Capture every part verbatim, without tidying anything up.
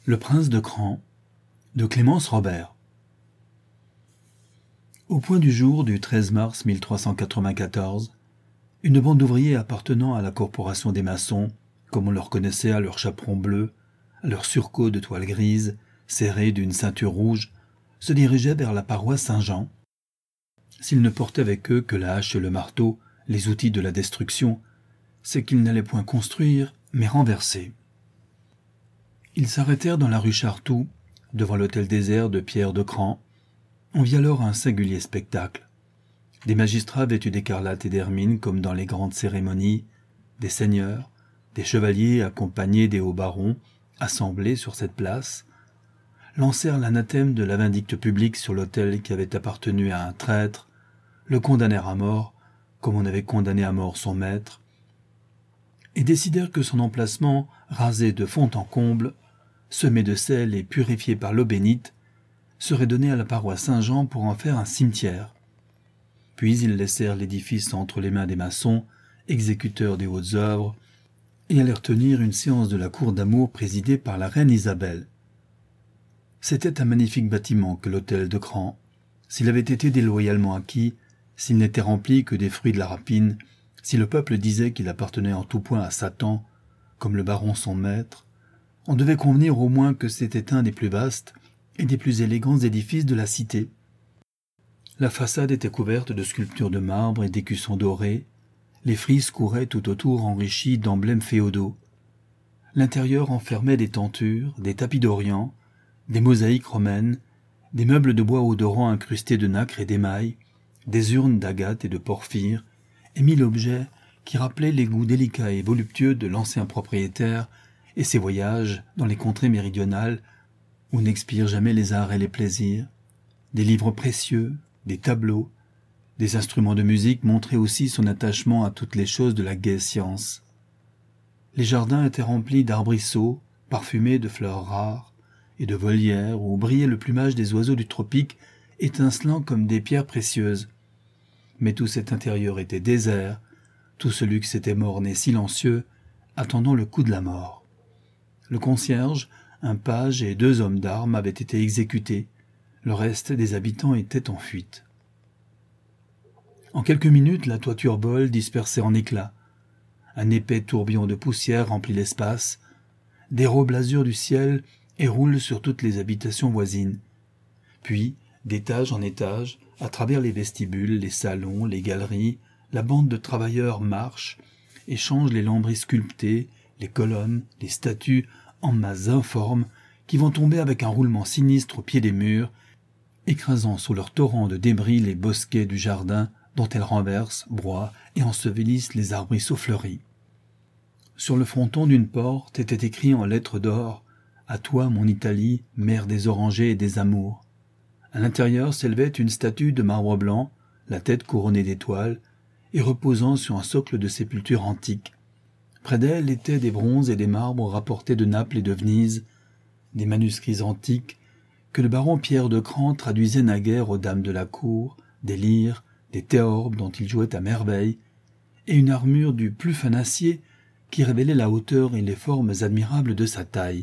Le prince de Cran, de Clémence Robert. Au point du jour du treize mars mille trois cent quatre-vingt-quatorze, une bande d'ouvriers appartenant à la corporation des maçons, comme on leur connaissait à leur chaperon bleu, à leur surcot de toile grise, serré d'une ceinture rouge, se dirigeait vers la paroisse Saint-Jean. S'ils ne portaient avec eux que la hache et le marteau, les outils de la destruction, c'est qu'ils n'allaient point construire, mais renverser. Ils s'arrêtèrent dans la rue Chartoux, devant l'hôtel désert de Pierre de Cran. On vit alors un singulier spectacle. Des magistrats vêtus d'écarlate et d'hermine comme dans les grandes cérémonies, des seigneurs, des chevaliers accompagnés des hauts barons, assemblés sur cette place, lancèrent l'anathème de la vindicte publique sur l'autel qui avait appartenu à un traître, le condamnèrent à mort, comme on avait condamné à mort son maître, et décidèrent que son emplacement, rasé de fond en comble, semé de sel et purifié par l'eau bénite, serait donné à la paroisse Saint-Jean pour en faire un cimetière. Puis ils laissèrent l'édifice entre les mains des maçons, exécuteurs des hautes œuvres, et allèrent tenir une séance de la cour d'amour présidée par la reine Isabelle. C'était un magnifique bâtiment que l'hôtel de Cran. S'il avait été déloyalement acquis, s'il n'était rempli que des fruits de la rapine, si le peuple disait qu'il appartenait en tout point à Satan, comme le baron son maître, on devait convenir au moins que c'était un des plus vastes et des plus élégants édifices de la cité. La façade était couverte de sculptures de marbre et d'écussons dorés, les frises couraient tout autour enrichies d'emblèmes féodaux. L'intérieur enfermait des tentures, des tapis d'Orient, des mosaïques romaines, des meubles de bois odorants incrustés de nacre et d'émail, des urnes d'agate et de porphyre, et mille objets qui rappelaient les goûts délicats et voluptueux de l'ancien propriétaire et ses voyages dans les contrées méridionales où n'expirent jamais les arts et les plaisirs. Des livres précieux, des tableaux, des instruments de musique montraient aussi son attachement à toutes les choses de la gaie science. Les jardins étaient remplis d'arbrisseaux, parfumés de fleurs rares, et de volières où brillait le plumage des oiseaux du tropique, étincelant comme des pierres précieuses. Mais tout cet intérieur était désert, tout ce luxe était morne et silencieux, attendant le coup de la mort. Le concierge, un page et deux hommes d'armes avaient été exécutés, le reste des habitants était en fuite. En quelques minutes, la toiture vole, dispersée en éclats. Un épais tourbillon de poussière remplit l'espace, dérobe l'azur du ciel et roule sur toutes les habitations voisines. Puis, d'étage en étage, à travers les vestibules, les salons, les galeries, la bande de travailleurs marche, échange les lambris sculptés, les colonnes, les statues en masses informes qui vont tomber avec un roulement sinistre au pied des murs, écrasant sous leur torrent de débris les bosquets du jardin dont elles renversent, broient et ensevelissent les arbrisseaux fleuris. Sur le fronton d'une porte était écrit en lettres d'or « À toi, mon Italie, mère des orangers et des amours ». À l'intérieur s'élevait une statue de marbre blanc, la tête couronnée d'étoiles, et reposant sur un socle de sépulture antique. Près d'elle étaient des bronzes et des marbres rapportés de Naples et de Venise, des manuscrits antiques que le baron Pierre de Cran traduisait naguère aux dames de la cour, des lyres, des théorbes dont il jouait à merveille, et une armure du plus fin acier qui révélait la hauteur et les formes admirables de sa taille.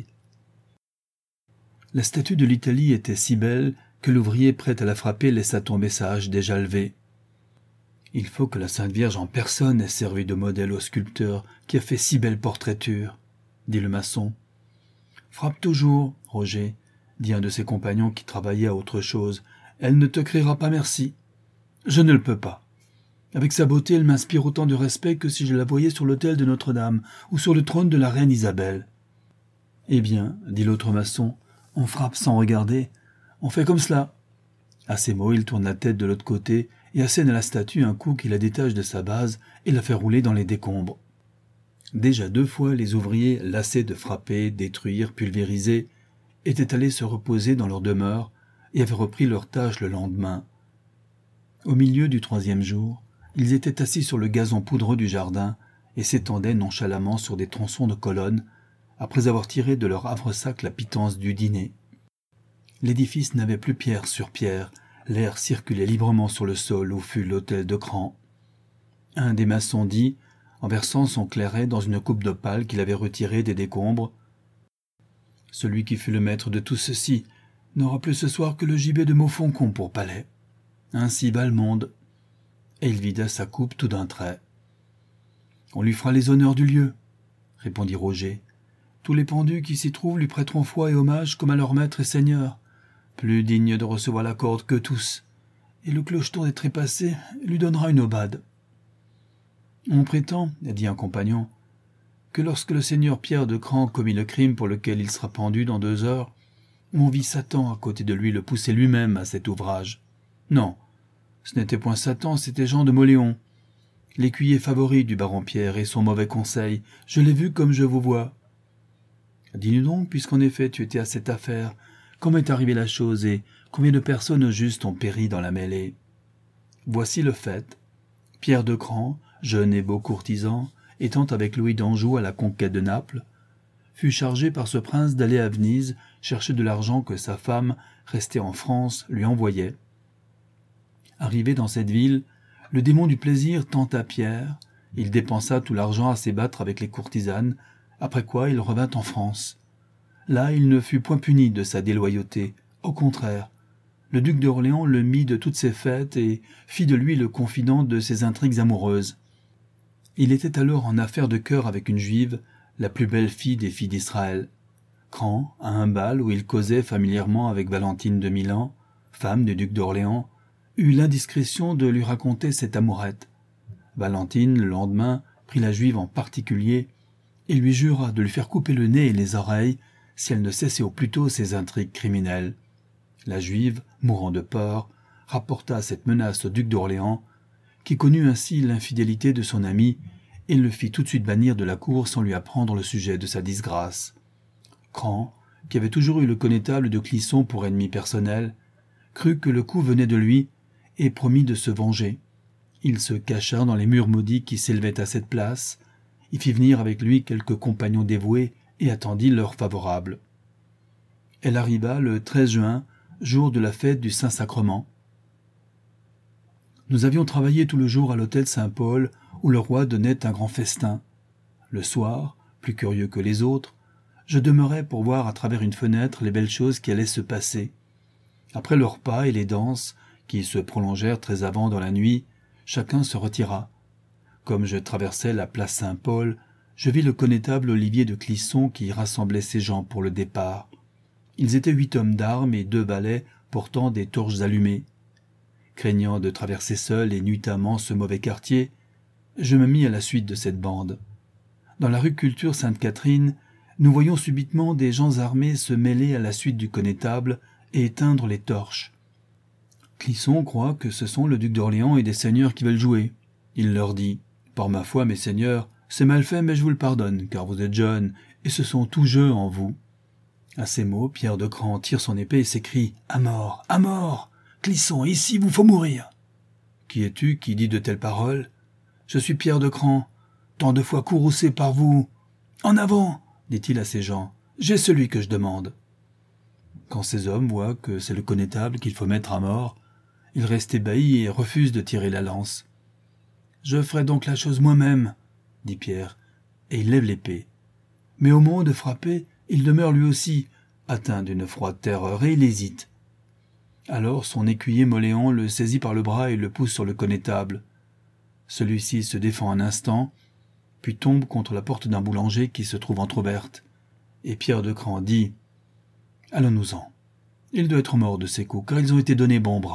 La statue de l'Italie était si belle que l'ouvrier prêt à la frapper laissa tomber sa hache déjà levée. « Il faut que la Sainte Vierge en personne ait servi de modèle au sculpteur qui a fait si belle portraiture, » dit le maçon. « Frappe toujours, Roger, » dit un de ses compagnons qui travaillait à autre chose. « Elle ne te criera pas merci. »« Je ne le peux pas. Avec sa beauté, elle m'inspire autant de respect que si je la voyais sur l'autel de Notre-Dame ou sur le trône de la reine Isabelle. »« Eh bien, » dit l'autre maçon, « on frappe sans regarder. On fait comme cela. » À ces mots, il tourne la tête de l'autre côté et assène à la statue un coup qui la détache de sa base et la fait rouler dans les décombres. Déjà deux fois, les ouvriers, lassés de frapper, détruire, pulvériser, étaient allés se reposer dans leur demeure et avaient repris leur tâche le lendemain. Au milieu du troisième jour, ils étaient assis sur le gazon poudreux du jardin et s'étendaient nonchalamment sur des tronçons de colonnes, après avoir tiré de leur havresac la pitance du dîner. L'édifice n'avait plus pierre sur pierre, l'air circulait librement sur le sol où fut l'hôtel de Cran. Un des maçons dit, en versant son clairet dans une coupe d'opale qu'il avait retirée des décombres, « celui qui fut le maître de tout ceci, n'aura plus ce soir que le gibet de Montfaucon pour palais. Ainsi va le monde. » Et il vida sa coupe tout d'un trait. « On lui fera les honneurs du lieu, » répondit Roger. « Tous les pendus qui s'y trouvent lui prêteront foi et hommage comme à leur maître et seigneur, plus digne de recevoir la corde que tous, et le clocheton des trépassés lui donnera une aubade. » On prétend, dit un compagnon, que lorsque le seigneur Pierre de Cran commit le crime pour lequel il sera pendu dans deux heures, on vit Satan à côté de lui le pousser lui-même à cet ouvrage. Non, ce n'était point Satan, c'était Jean de Mauléon, l'écuyer favori du baron Pierre et son mauvais conseil. Je l'ai vu comme je vous vois. Dis-nous donc, puisqu'en effet tu étais à cette affaire, comment est arrivée la chose et combien de personnes au juste ont péri dans la mêlée? Voici le fait. Pierre de Cran, jeune et beau courtisan, étant avec Louis d'Anjou à la conquête de Naples, fut chargé par ce prince d'aller à Venise chercher de l'argent que sa femme, restée en France, lui envoyait. Arrivé dans cette ville, le démon du plaisir tenta Pierre, il dépensa tout l'argent à s'ébattre avec les courtisanes, après quoi il revint en France. Là, il ne fut point puni de sa déloyauté, au contraire. Le duc d'Orléans le mit de toutes ses fêtes et fit de lui le confident de ses intrigues amoureuses. Il était alors en affaire de cœur avec une juive, la plus belle fille des filles d'Israël. Cran, à un bal où il causait familièrement avec Valentine de Milan, femme du duc d'Orléans, eut l'indiscrétion de lui raconter cette amourette. Valentine, le lendemain, prit la juive en particulier et lui jura de lui faire couper le nez et les oreilles si elle ne cessait au plus tôt ses intrigues criminelles. La juive, mourant de peur, rapporta cette menace au duc d'Orléans, qui connut ainsi l'infidélité de son ami et le fit tout de suite bannir de la cour sans lui apprendre le sujet de sa disgrâce. Cran, qui avait toujours eu le connétable de Clisson pour ennemi personnel, crut que le coup venait de lui et promit de se venger. Il se cacha dans les murs maudits qui s'élevaient à cette place, y fit venir avec lui quelques compagnons dévoués et attendit l'heure favorable. Elle arriva le treize juin, jour de la fête du Saint-Sacrement. Nous avions travaillé tout le jour à l'hôtel Saint-Paul, où le roi donnait un grand festin. Le soir, plus curieux que les autres, je demeurais pour voir à travers une fenêtre les belles choses qui allaient se passer. Après le repas et les danses, qui se prolongèrent très avant dans la nuit, chacun se retira. Comme je traversais la place Saint-Paul, je vis le connétable Olivier de Clisson qui rassemblait ses gens pour le départ. Ils étaient huit hommes d'armes et deux valets portant des torches allumées. Craignant de traverser seul et nuitamment ce mauvais quartier, je me mis à la suite de cette bande. Dans la rue Culture Sainte-Catherine, nous voyons subitement des gens armés se mêler à la suite du connétable et éteindre les torches. Clisson croit que ce sont le duc d'Orléans et des seigneurs qui veulent jouer. Il leur dit « Par ma foi, mes seigneurs, c'est mal fait, mais je vous le pardonne, car vous êtes jeunes, et ce sont tout jeux en vous. » À ces mots, Pierre de Cran tire son épée et s'écrie « À mort, à mort ! Clisson, ici, vous faut mourir !»« Qui es-tu qui dit de telles paroles ?»« Je suis Pierre de Cran, tant de fois courroucé par vous. »« En avant !» dit-il à ses gens. « J'ai celui que je demande. » Quand ces hommes voient que c'est le connétable qu'il faut mettre à mort, ils restent ébahis et refusent de tirer la lance. « Je ferai donc la chose moi-même, » dit Pierre, et il lève l'épée. Mais au moment de frapper, il demeure lui aussi, atteint d'une froide terreur, et il hésite. Alors son écuyer Mauléon le saisit par le bras et le pousse sur le connétable. Celui-ci se défend un instant, puis tombe contre la porte d'un boulanger qui se trouve entr'ouverte. Et Pierre de Cran dit « Allons-nous-en. Il doit être mort de ces coups, car ils ont été donnés bon bras. »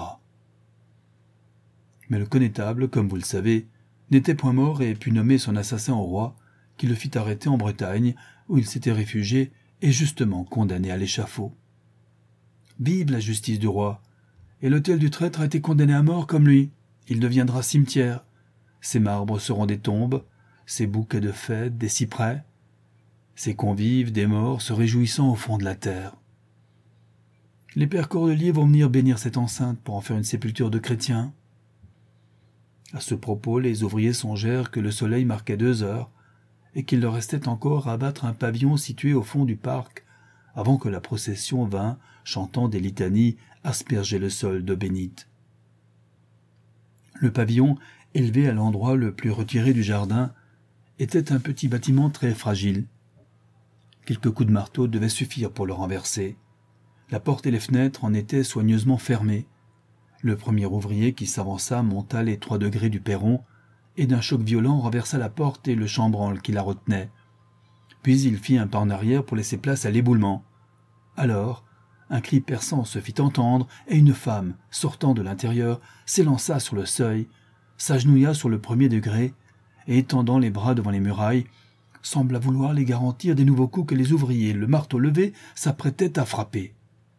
Mais le connétable, comme vous le savez, n'était point mort et put nommer son assassin au roi, qui le fit arrêter en Bretagne, où il s'était réfugié et justement condamné à l'échafaud. Vive la justice du roi! Et l'autel du traître a été condamné à mort comme lui. Il deviendra cimetière. Ses marbres seront des tombes, ses bouquets de fêtes des cyprès, ses convives des morts se réjouissant au fond de la terre. Les pères cordeliers vont venir bénir cette enceinte pour en faire une sépulture de chrétiens. À ce propos, les ouvriers songèrent que le soleil marquait deux heures et qu'il leur restait encore à abattre un pavillon situé au fond du parc avant que la procession vînt, chantant des litanies, asperger le sol d'eau bénite. Le pavillon, élevé à l'endroit le plus retiré du jardin, était un petit bâtiment très fragile. Quelques coups de marteau devaient suffire pour le renverser. La porte et les fenêtres en étaient soigneusement fermées. Le premier ouvrier qui s'avança monta les trois degrés du perron et d'un choc violent renversa la porte et le chambranle qui la retenait. Puis il fit un pas en arrière pour laisser place à l'éboulement. Alors, un cri perçant se fit entendre et une femme, sortant de l'intérieur, s'élança sur le seuil, s'agenouilla sur le premier degré et, étendant les bras devant les murailles, sembla vouloir les garantir des nouveaux coups que les ouvriers, le marteau levé, s'apprêtaient à frapper.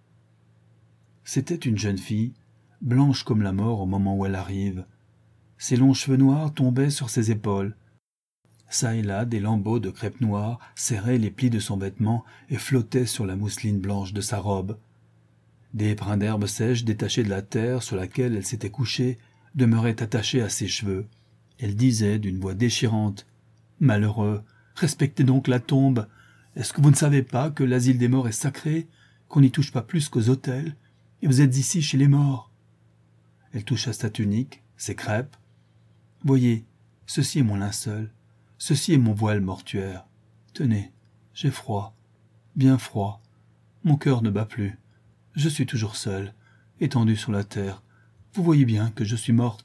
C'était une jeune fille, blanche comme la mort au moment où elle arrive. Ses longs cheveux noirs tombaient sur ses épaules. Çà et là, des lambeaux de crêpe noire serraient les plis de son vêtement et flottaient sur la mousseline blanche de sa robe. Des brins d'herbe sèche détachés de la terre sur laquelle elle s'était couchée demeuraient attachés à ses cheveux. Elle disait d'une voix déchirante « Malheureux, respectez donc la tombe. Est-ce que vous ne savez pas que l'asile des morts est sacré, qu'on n'y touche pas plus qu'aux autels, et vous êtes ici chez les morts ?» Elle toucha sa tunique, ses crêpes. « Voyez, ceci est mon linceul, ceci est mon voile mortuaire. Tenez, j'ai froid, bien froid. Mon cœur ne bat plus. Je suis toujours seule, étendue sur la terre. Vous voyez bien que je suis morte. »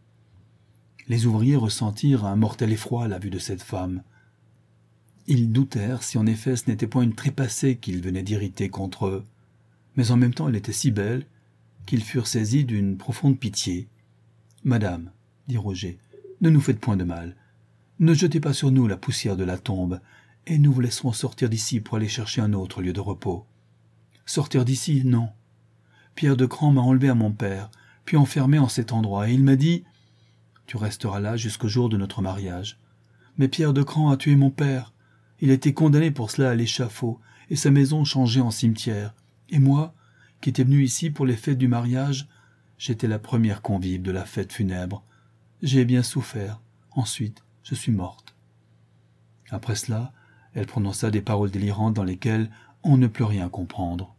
Les ouvriers ressentirent un mortel effroi à la vue de cette femme. Ils doutèrent si en effet ce n'était point une trépassée qu'ils venaient d'irriter contre eux, mais en même temps elle était si belle qu'ils furent saisis d'une profonde pitié. « Madame, dit Roger, ne nous faites point de mal. Ne jetez pas sur nous la poussière de la tombe, et nous vous laisserons sortir d'ici pour aller chercher un autre lieu de repos. » Sortir d'ici, non. Pierre de Cran m'a enlevé à mon père, puis enfermé en cet endroit, et il m'a dit « Tu resteras là jusqu'au jour de notre mariage. » Mais Pierre de Cran a tué mon père. Il a été condamné pour cela à l'échafaud, et sa maison changée en cimetière. Et moi, qui étais venu ici pour les fêtes du mariage, j'étais la première convive de la fête funèbre. J'ai bien souffert. Ensuite, je suis morte. Après cela, elle prononça des paroles délirantes dans lesquelles on ne peut rien comprendre.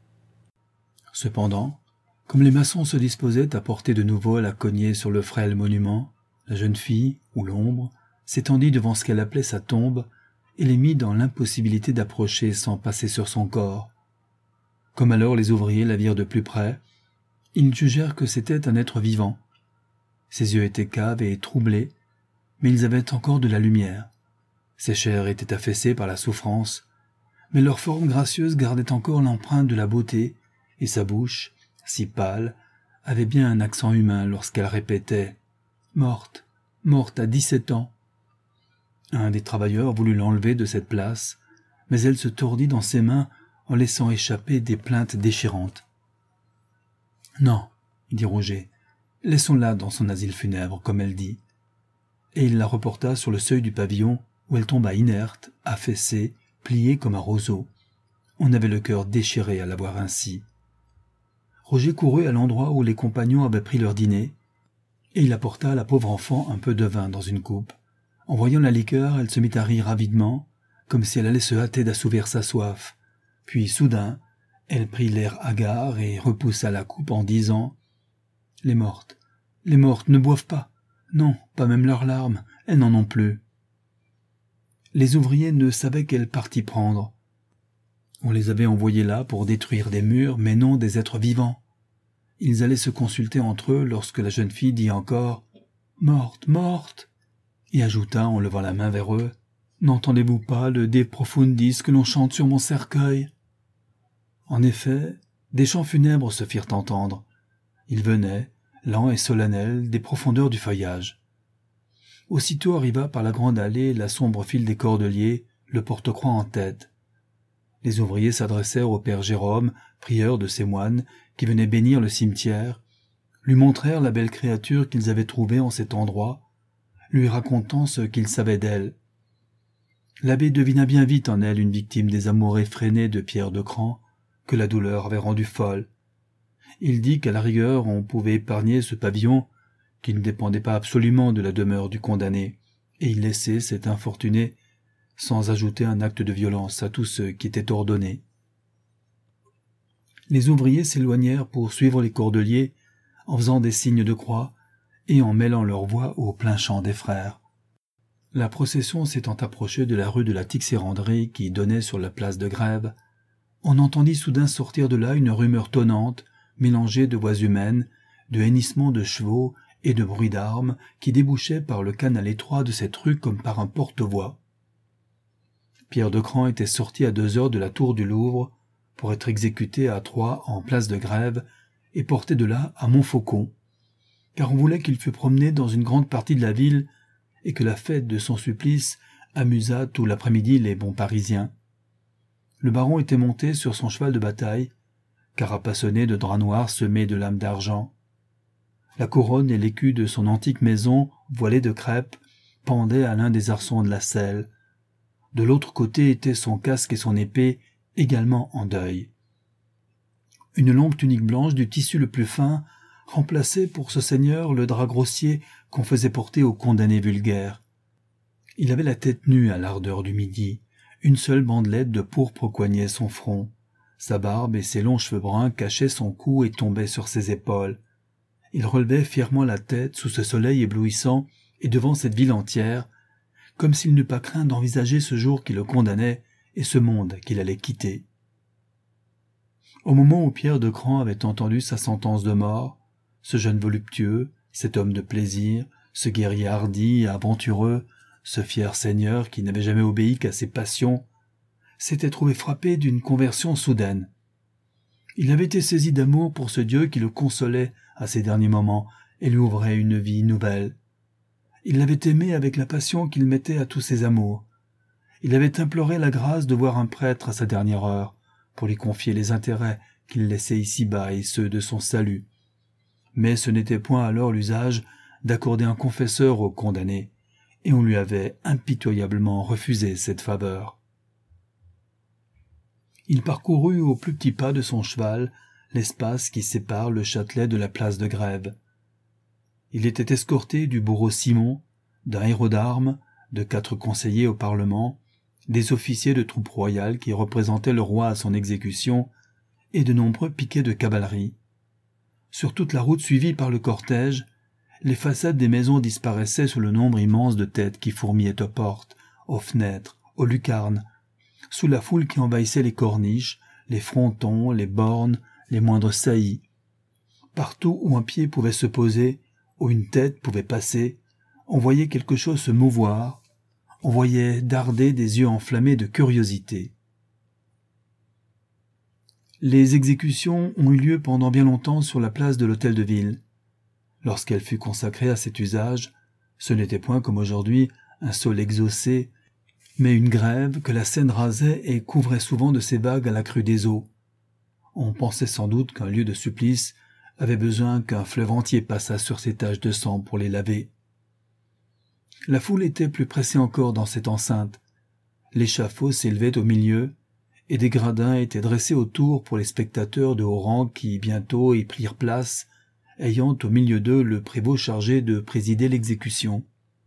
Cependant, comme les maçons se disposaient à porter de nouveau la cognée sur le frêle monument, la jeune fille, ou l'ombre, s'étendit devant ce qu'elle appelait sa tombe et les mit dans l'impossibilité d'approcher sans passer sur son corps. Comme alors les ouvriers la virent de plus près, ils jugèrent que c'était un être vivant. Ses yeux étaient caves et troublés, mais ils avaient encore de la lumière. Ses chairs étaient affaissées par la souffrance, mais leur forme gracieuse gardait encore l'empreinte de la beauté, et sa bouche, si pâle, avait bien un accent humain lorsqu'elle répétait « Morte, morte à dix-sept ans ». Un des travailleurs voulut l'enlever de cette place, mais elle se tordit dans ses mains en laissant échapper des plaintes déchirantes. « Non, » dit Roger, « laissons-la dans son asile funèbre, comme elle dit. » Et il la reporta sur le seuil du pavillon, où elle tomba inerte, affaissée, pliée comme un roseau. On avait le cœur déchiré à la voir ainsi. Roger courut à l'endroit où les compagnons avaient pris leur dîner, et il apporta à la pauvre enfant un peu de vin dans une coupe. En voyant la liqueur, elle se mit à rire avidement, comme si elle allait se hâter d'assouvir sa soif. Puis, soudain, elle prit l'air hagard et repoussa la coupe en disant « Les mortes, les mortes ne boivent pas. Non, pas même leurs larmes, elles n'en ont plus. » Les ouvriers ne savaient quel parti prendre. On les avait envoyés là pour détruire des murs, mais non des êtres vivants. Ils allaient se consulter entre eux lorsque la jeune fille dit encore « Morte, morte !» et ajouta en levant la main vers eux « N'entendez-vous pas le De profundis que l'on chante sur mon cercueil ?» En effet, des chants funèbres se firent entendre. Ils venaient, lents et solennels, des profondeurs du feuillage. Aussitôt arriva par la grande allée la sombre file des cordeliers, le porte-croix en tête. Les ouvriers s'adressèrent au père Jérôme, prieur de ces moines, qui venait bénir le cimetière, lui montrèrent la belle créature qu'ils avaient trouvée en cet endroit, lui racontant ce qu'ils savaient d'elle. L'abbé devina bien vite en elle une victime des amours effrénés de Pierre de Cran, que la douleur avait rendue folle. Il dit qu'à la rigueur on pouvait épargner ce pavillon, qui ne dépendait pas absolument de la demeure du condamné, et il laissait cet infortuné sans ajouter un acte de violence à tous ceux qui étaient ordonnés. Les ouvriers s'éloignèrent pour suivre les cordeliers, en faisant des signes de croix et en mêlant leur voix au plein chant des frères. La procession s'étant approchée de la rue de la Tixéranderie qui donnait sur la place de Grève, on entendit soudain sortir de là une rumeur tonnante, mélangée de voix humaines, de hennissements de chevaux et de bruits d'armes qui débouchaient par le canal étroit de cette rue comme par un porte-voix. Pierre de Cran était sorti à deux heures de la tour du Louvre pour être exécuté à Troyes en place de Grève et porté de là à Montfaucon, car on voulait qu'il fût promené dans une grande partie de la ville et que la fête de son supplice amusât tout l'après-midi les bons Parisiens. Le baron était monté sur son cheval de bataille, carapassonné de drap noir semé de lames d'argent. La couronne et l'écu de son antique maison, voilée de crêpe, pendaient à l'un des arçons de la selle. De l'autre côté étaient son casque et son épée, également en deuil. Une longue tunique blanche du tissu le plus fin remplaçait pour ce seigneur le drap grossier qu'on faisait porter aux condamnés vulgaires. Il avait la tête nue à l'ardeur du midi, une seule bandelette de pourpre coignait son front, sa barbe et ses longs cheveux bruns cachaient son cou et tombaient sur ses épaules. Il relevait fièrement la tête sous ce soleil éblouissant et devant cette ville entière, comme s'il n'eût pas craint d'envisager ce jour qui le condamnait et ce monde qu'il allait quitter. Au moment où Pierre de Cran avait entendu sa sentence de mort, ce jeune voluptueux, cet homme de plaisir, ce guerrier hardi et aventureux, ce fier seigneur qui n'avait jamais obéi qu'à ses passions, s'était trouvé frappé d'une conversion soudaine. Il avait été saisi d'amour pour ce Dieu qui le consolait à ses derniers moments et lui ouvrait une vie nouvelle. Il l'avait aimé avec la passion qu'il mettait à tous ses amours. Il avait imploré la grâce de voir un prêtre à sa dernière heure, pour lui confier les intérêts qu'il laissait ici-bas et ceux de son salut. Mais ce n'était point alors l'usage d'accorder un confesseur au condamné, et on lui avait impitoyablement refusé cette faveur. Il parcourut au plus petit pas de son cheval l'espace qui sépare le Châtelet de la place de Grève. Il était escorté du bourreau Simon, d'un héros d'armes, de quatre conseillers au Parlement, des officiers de troupes royales qui représentaient le roi à son exécution, et de nombreux piquets de cavalerie. Sur toute la route suivie par le cortège, les façades des maisons disparaissaient sous le nombre immense de têtes qui fourmillaient aux portes, aux fenêtres, aux lucarnes, sous la foule qui envahissait les corniches, les frontons, les bornes, les moindres saillies. Partout où un pied pouvait se poser, où une tête pouvait passer, on voyait quelque chose se mouvoir, on voyait darder des yeux enflammés de curiosité. Les exécutions ont eu lieu pendant bien longtemps sur la place de l'Hôtel de Ville. Lorsqu'elle fut consacrée à cet usage, ce n'était point comme aujourd'hui un sol exaucé, mais une grève que la Seine rasait et couvrait souvent de ses vagues à la crue des eaux. On pensait sans doute qu'un lieu de supplice avait besoin qu'un fleuve entier passât sur ses taches de sang pour les laver. La foule était plus pressée encore dans cette enceinte. L'échafaud s'élevait au milieu, et des gradins étaient dressés autour pour les spectateurs de haut rang qui bientôt y prirent place, ayant au milieu d'eux le prévôt chargé de présider l'exécution.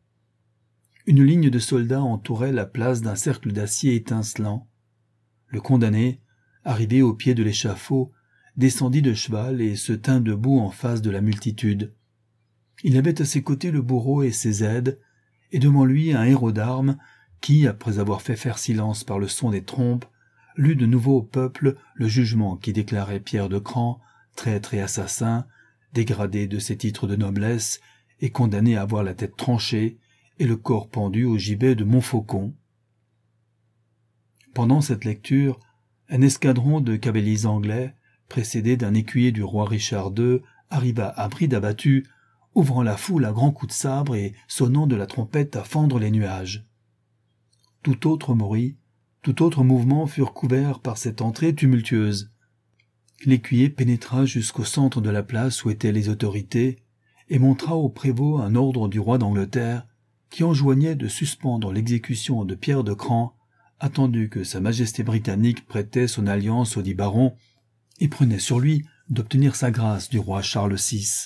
Une ligne de soldats entourait la place d'un cercle d'acier étincelant. Le condamné, arrivé au pied de l'échafaud, descendit de cheval et se tint debout en face de la multitude. Il avait à ses côtés le bourreau et ses aides, et devant lui un héros d'armes qui, après avoir fait faire silence par le son des trompes, lut de nouveau au peuple le jugement qui déclarait Pierre de Cran, traître et assassin, dégradé de ses titres de noblesse et condamné à avoir la tête tranchée et le corps pendu au gibet de Montfaucon. Pendant cette lecture, un escadron de cavaliers anglais, précédé d'un écuyer du roi Richard deux, arriva à bride abattue, ouvrant la foule à grands coups de sabre et sonnant de la trompette à fendre les nuages. Tout autre bruit, tout autre mouvement furent couverts par cette entrée tumultueuse. L'écuyer pénétra jusqu'au centre de la place où étaient les autorités et montra au prévôt un ordre du roi d'Angleterre qui enjoignait de suspendre l'exécution de Pierre de Cran, attendu que sa majesté britannique prêtait son alliance au dit baron et prenait sur lui d'obtenir sa grâce du roi Charles six.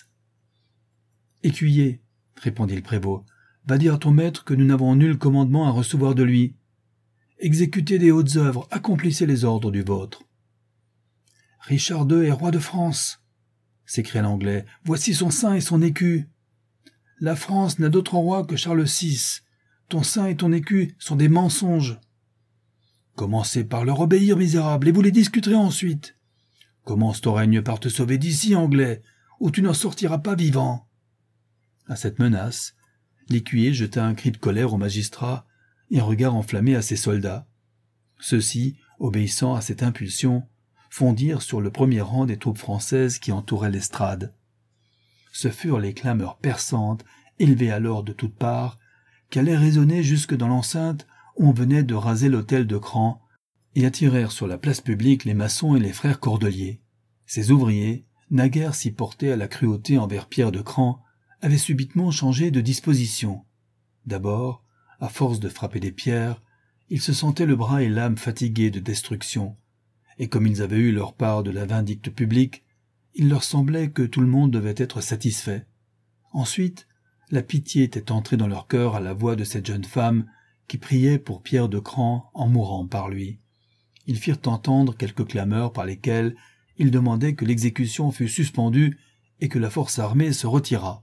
« Écuyer, répondit le prévôt, va dire à ton maître que nous n'avons nul commandement à recevoir de lui. Exécutez des hautes œuvres, accomplissez les ordres du vôtre. »« Richard deux est roi de France, s'écria l'Anglais, voici son sein et son écu. La France n'a d'autre roi que Charles six, ton sein et ton écu sont des mensonges. Commencez par leur obéir, misérable, et vous les discuterez ensuite. Commence ton règne par te sauver d'ici, Anglais, ou tu n'en sortiras pas vivant. » À cette menace, l'écuyer jeta un cri de colère au magistrat et un regard enflammé à ses soldats. Ceux-ci, obéissant à cette impulsion, fondirent sur le premier rang des troupes françaises qui entouraient l'estrade. Ce furent les clameurs perçantes, élevées alors de toutes parts, qui allaient résonner jusque dans l'enceinte où on venait de raser l'hôtel de Cran, et attirèrent sur la place publique les maçons et les frères cordeliers. Ces ouvriers, naguère si portés à la cruauté envers Pierre de Cran, avaient subitement changé de disposition. D'abord, à force de frapper des pierres, ils se sentaient le bras et l'âme fatigués de destruction, et comme ils avaient eu leur part de la vindicte publique, il leur semblait que tout le monde devait être satisfait. Ensuite, la pitié était entrée dans leur cœur à la voix de cette jeune femme qui priait pour Pierre de Cran en mourant par lui. Ils firent entendre quelques clameurs par lesquelles ils demandaient que l'exécution fût suspendue et que la force armée se retirât.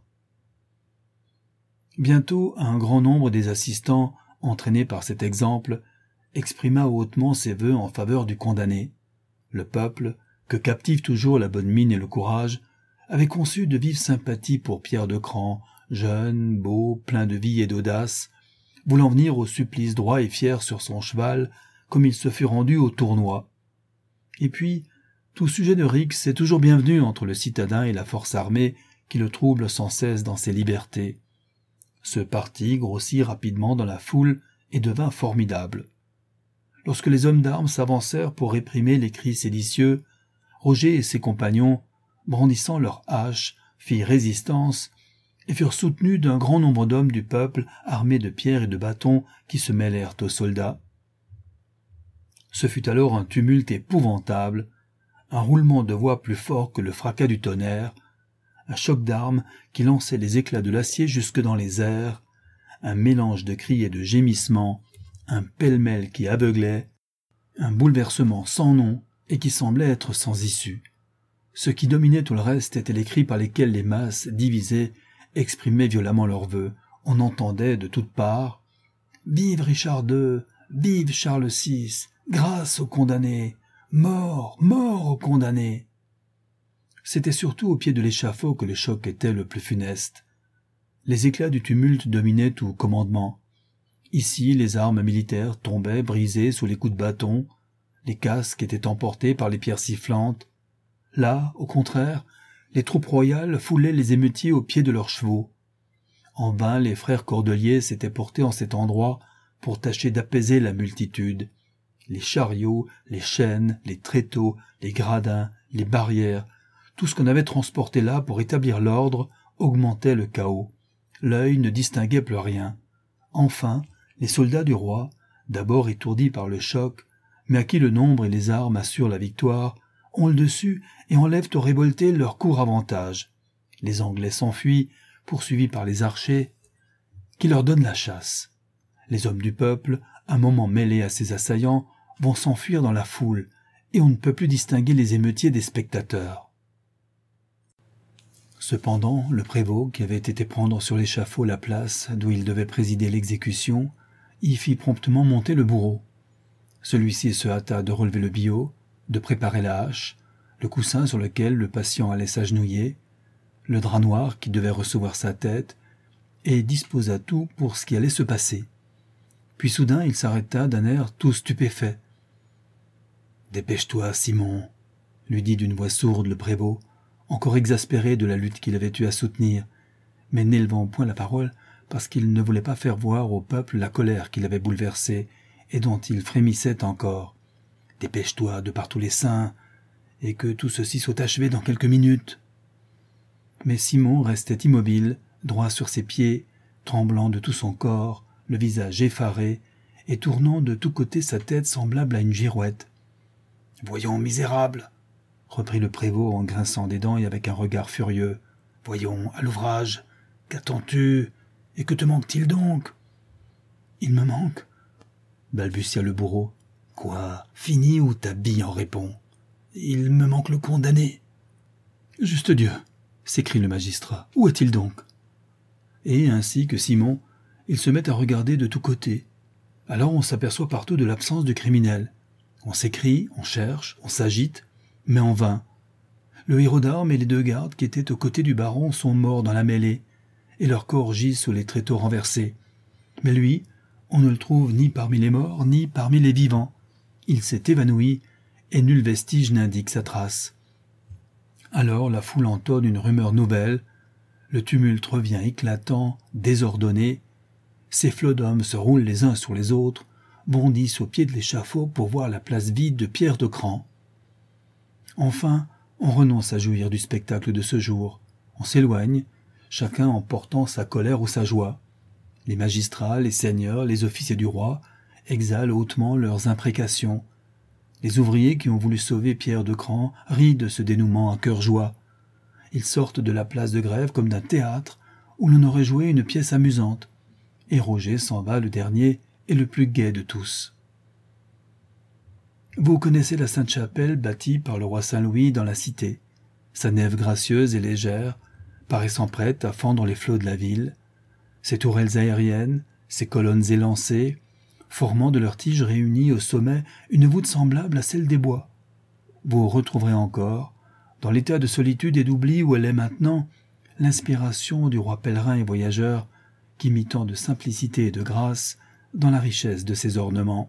Bientôt, un grand nombre des assistants, entraînés par cet exemple, exprima hautement ses vœux en faveur du condamné. Le peuple, que captive toujours la bonne mine et le courage, avait conçu de vives sympathies pour Pierre de Cran, jeune, beau, plein de vie et d'audace, voulant venir au supplice droit et fier sur son cheval, comme il se fut rendu au tournoi. Et puis, tout sujet de rixe est toujours bienvenu entre le citadin et la force armée qui le trouble sans cesse dans ses libertés. Ce parti grossit rapidement dans la foule et devint formidable. Lorsque les hommes d'armes s'avancèrent pour réprimer les cris séditieux, Roger et ses compagnons, brandissant leurs haches, firent résistance et furent soutenus d'un grand nombre d'hommes du peuple armés de pierres et de bâtons qui se mêlèrent aux soldats. Ce fut alors un tumulte épouvantable, un roulement de voix plus fort que le fracas du tonnerre, un choc d'armes qui lançait les éclats de l'acier jusque dans les airs, un mélange de cris et de gémissements, un pêle-mêle qui aveuglait, un bouleversement sans nom et qui semblait être sans issue. Ce qui dominait tout le reste étaient les cris par lesquels les masses, divisées, exprimaient violemment leurs vœux. On entendait de toutes parts « Vive Richard deux, vive Charles six, grâce aux condamnés, mort, mort aux condamnés !» C'était surtout au pied de l'échafaud que le choc était le plus funeste. Les éclats du tumulte dominaient tout commandement. Ici, les armes militaires tombaient brisées sous les coups de bâton, les casques étaient emportés par les pierres sifflantes. Là, au contraire, les troupes royales foulaient les émeutiers au pied de leurs chevaux. En vain, les frères cordeliers s'étaient portés en cet endroit pour tâcher d'apaiser la multitude. Les chariots, les chaînes, les tréteaux, les gradins, les barrières, tout ce qu'on avait transporté là pour établir l'ordre augmentait le chaos. L'œil ne distinguait plus rien. Enfin, les soldats du roi, d'abord étourdis par le choc, mais à qui le nombre et les armes assurent la victoire, ont le dessus et enlèvent aux révoltés leur court avantage. Les Anglais s'enfuient, poursuivis par les archers, qui leur donnent la chasse. Les hommes du peuple, un moment mêlés à ces assaillants, vont s'enfuir dans la foule, et on ne peut plus distinguer les émeutiers des spectateurs. Cependant, le prévôt, qui avait été prendre sur l'échafaud la place d'où il devait présider l'exécution, y fit promptement monter le bourreau. Celui-ci se hâta de relever le billot, de préparer la hache, le coussin sur lequel le patient allait s'agenouiller, le drap noir qui devait recevoir sa tête, et disposa tout pour ce qui allait se passer. Puis soudain il s'arrêta d'un air tout stupéfait. « Dépêche-toi, Simon !» lui dit d'une voix sourde le prévôt, encore exaspéré de la lutte qu'il avait eu à soutenir, mais n'élevant point la parole parce qu'il ne voulait pas faire voir au peuple la colère qui l'avait bouleversé et dont il frémissait encore. « Dépêche-toi de par tous les saints, et que tout ceci soit achevé dans quelques minutes. » Mais Simon restait immobile, droit sur ses pieds, tremblant de tout son corps, le visage effaré, et tournant de tous côtés sa tête semblable à une girouette. « Voyons, misérable !» reprit le prévôt en grinçant des dents et avec un regard furieux. « Voyons, à l'ouvrage, qu'attends-tu, et que te manque-t-il donc ?»« Il me manque, » balbutia le bourreau. « Quoi, fini ou ta bille en répond ? Il me manque le condamné. »« Juste Dieu !» s'écrie le magistrat. « Où est-il donc ?» Et ainsi que Simon, ils se mettent à regarder de tous côtés. Alors on s'aperçoit partout de l'absence du criminel. On s'écrie, on cherche, on s'agite, mais en vain. Le héros d'armes et les deux gardes qui étaient aux côtés du baron sont morts dans la mêlée, et leurs corps gisent sous les tréteaux renversés. Mais lui, on ne le trouve ni parmi les morts, ni parmi les vivants. Il s'est évanoui, et nul vestige n'indique sa trace. Alors la foule entonne une rumeur nouvelle, le tumulte revient éclatant, désordonné, ces flots d'hommes se roulent les uns sur les autres, bondissent au pied de l'échafaud pour voir la place vide de Pierre de Cran. Enfin, on renonce à jouir du spectacle de ce jour. On s'éloigne, chacun emportant sa colère ou sa joie. Les magistrats, les seigneurs, les officiers du roi exhalent hautement leurs imprécations. Les ouvriers qui ont voulu sauver Pierre de Cran rient de ce dénouement à cœur joie. Ils sortent de la place de Grève comme d'un théâtre où l'on aurait joué une pièce amusante. Et Roger s'en va le dernier et le plus gai de tous. Vous connaissez la Sainte-Chapelle bâtie par le roi Saint-Louis dans la cité, sa nef gracieuse et légère, paraissant prête à fendre les flots de la ville, ses tourelles aériennes, ses colonnes élancées, formant de leurs tiges réunies au sommet une voûte semblable à celle des bois. Vous retrouverez encore, dans l'état de solitude et d'oubli où elle est maintenant, l'inspiration du roi pèlerin et voyageur qui mit tant de simplicité et de grâce dans la richesse de ses ornements.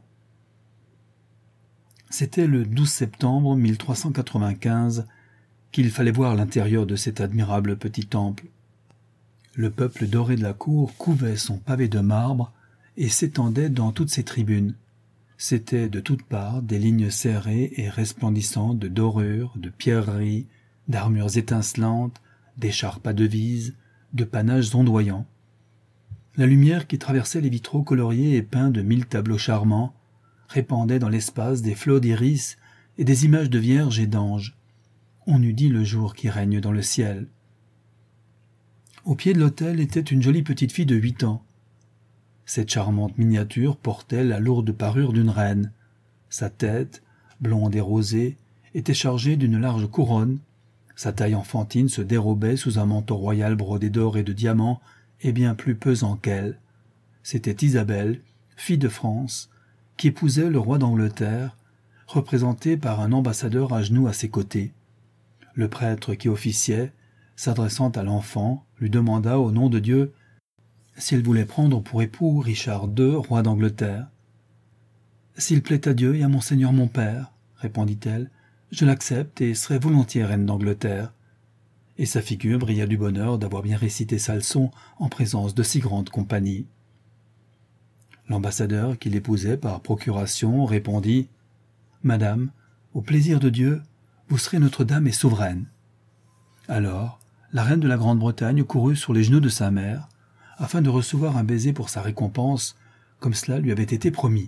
C'était le douze septembre mille trois cent quatre-vingt-quinze qu'il fallait voir l'intérieur de cet admirable petit temple. Le peuple doré de la cour couvait son pavé de marbre et s'étendait dans toutes ses tribunes. C'étaient de toutes parts des lignes serrées et resplendissantes de dorures, de pierreries, d'armures étincelantes, d'écharpes à devises, de panaches ondoyants. La lumière qui traversait les vitraux coloriés et peints de mille tableaux charmants répandait dans l'espace des flots d'iris et des images de vierges et d'anges. On eût dit le jour qui règne dans le ciel. Au pied de l'autel était une jolie petite fille de huit ans. Cette charmante miniature portait la lourde parure d'une reine. Sa tête, blonde et rosée, était chargée d'une large couronne. Sa taille enfantine se dérobait sous un manteau royal brodé d'or et de diamants et bien plus pesant qu'elle. C'était Isabelle, fille de France, qui épousait le roi d'Angleterre, représenté par un ambassadeur à genoux à ses côtés. Le prêtre qui officiait, s'adressant à l'enfant, lui demanda au nom de Dieu si elle voulait prendre pour époux Richard deux, roi d'Angleterre. « S'il plaît à Dieu et à monseigneur mon père, répondit-elle, je l'accepte et serai volontiers reine d'Angleterre. » Et sa figure brilla du bonheur d'avoir bien récité sa leçon en présence de si grande compagnie. L'ambassadeur qui l'épousait par procuration répondit « Madame, au plaisir de Dieu, vous serez Notre-Dame et souveraine. » Alors, la reine de la Grande-Bretagne courut sur les genoux de sa mère, afin de recevoir un baiser pour sa récompense, comme cela lui avait été promis.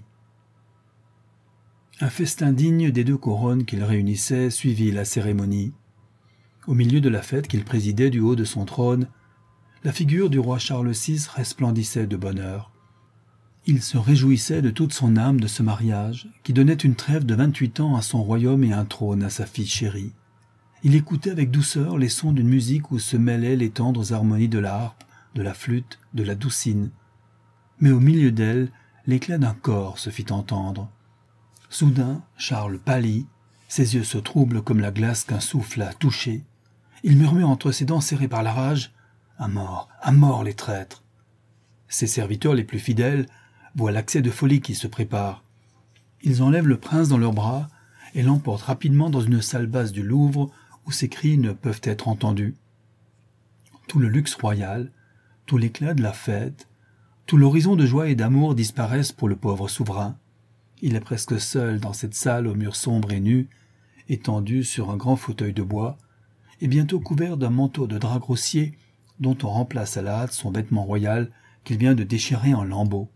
Un festin digne des deux couronnes qu'il réunissait suivit la cérémonie. Au milieu de la fête qu'il présidait du haut de son trône, la figure du roi Charles six resplendissait de bonheur. Il se réjouissait de toute son âme de ce mariage, qui donnait une trêve de vingt-huit ans à son royaume et un trône à sa fille chérie. Il écoutait avec douceur les sons d'une musique où se mêlaient les tendres harmonies de la harpe, de la flûte, de la doucine. Mais au milieu d'elle, l'éclat d'un cor se fit entendre. Soudain, Charles pâlit, ses yeux se troublent comme la glace qu'un souffle a touchée. Il murmure entre ses dents serrées par la rage « À mort, à mort les traîtres !» Ses serviteurs les plus fidèles voient l'accès de folie qui se prépare. Ils enlèvent le prince dans leurs bras et l'emportent rapidement dans une salle basse du Louvre où ses cris ne peuvent être entendus. Tout le luxe royal, tout l'éclat de la fête, tout l'horizon de joie et d'amour disparaissent pour le pauvre souverain. Il est presque seul dans cette salle aux murs sombres et nus, étendu sur un grand fauteuil de bois, et bientôt couvert d'un manteau de drap grossier dont on remplace à la hâte son vêtement royal qu'il vient de déchirer en lambeaux.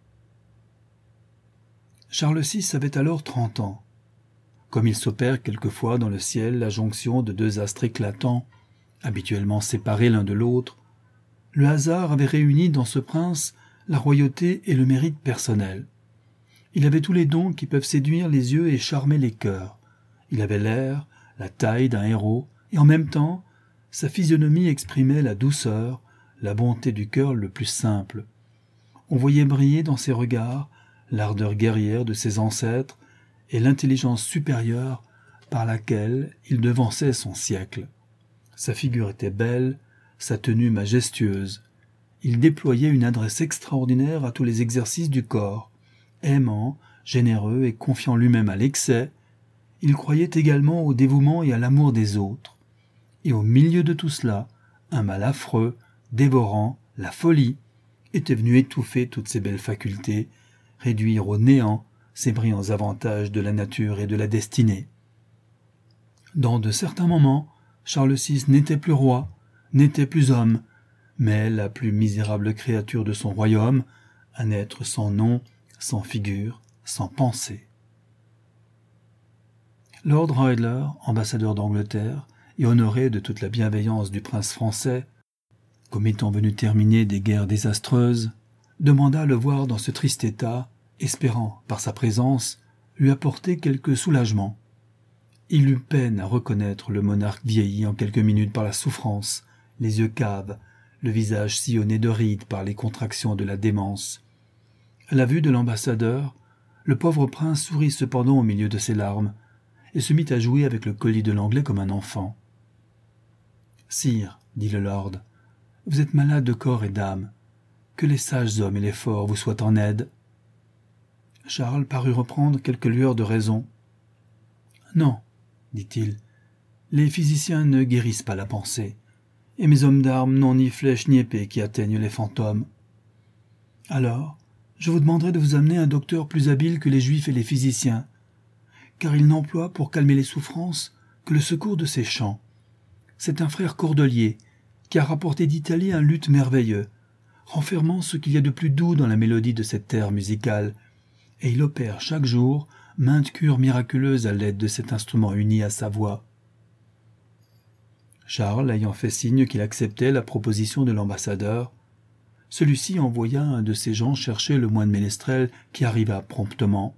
Charles six avait alors trente ans. Comme il s'opère quelquefois dans le ciel la jonction de deux astres éclatants, habituellement séparés l'un de l'autre, le hasard avait réuni dans ce prince la royauté et le mérite personnel. Il avait tous les dons qui peuvent séduire les yeux et charmer les cœurs. Il avait l'air, la taille d'un héros, et en même temps, sa physionomie exprimait la douceur, la bonté du cœur le plus simple. on voyait briller dans ses regards l'ardeur guerrière de ses ancêtres et l'intelligence supérieure par laquelle il devançait son siècle. Sa figure était belle, sa tenue majestueuse. Il déployait une adresse extraordinaire à tous les exercices du corps. Aimant, généreux et confiant lui-même à l'excès, il croyait également au dévouement et à l'amour des autres. Et au milieu de tout cela, un mal affreux, dévorant, la folie, était venu étouffer toutes ses belles facultés, réduire au néant ses brillants avantages de la nature et de la destinée. Dans de certains moments, Charles six n'était plus roi, n'était plus homme, mais la plus misérable créature de son royaume, un être sans nom, sans figure, sans pensée. Lord Rydler, ambassadeur d'Angleterre, et honoré de toute la bienveillance du prince français, comme étant venu terminer des guerres désastreuses, demanda à le voir dans ce triste état, espérant, par sa présence, lui apporter quelque soulagement. Il eut peine à reconnaître le monarque vieilli en quelques minutes par la souffrance, les yeux caves, le visage sillonné de rides par les contractions de la démence. À la vue de l'ambassadeur, le pauvre prince sourit cependant au milieu de ses larmes, et se mit à jouer avec le collier de l'anglais comme un enfant. « Sire, dit le lord, vous êtes malade de corps et d'âme. Que les sages hommes et les forts vous soient en aide. » Charles parut reprendre quelques lueurs de raison. « Non, dit-il, les physiciens ne guérissent pas la pensée, et mes hommes d'armes n'ont ni flèches ni épées qui atteignent les fantômes. Alors, je vous demanderai de vous amener un docteur plus habile que les juifs et les physiciens, car il n'emploie pour calmer les souffrances que le secours de ses chants. C'est un frère cordelier qui a rapporté d'Italie un luth merveilleux, renfermant ce qu'il y a de plus doux dans la mélodie de cette terre musicale, et il opère chaque jour maintes cures miraculeuses à l'aide de cet instrument uni à sa voix. » Charles ayant fait signe qu'il acceptait la proposition de l'ambassadeur, celui-ci envoya un de ses gens chercher le moine ménestrel qui arriva promptement.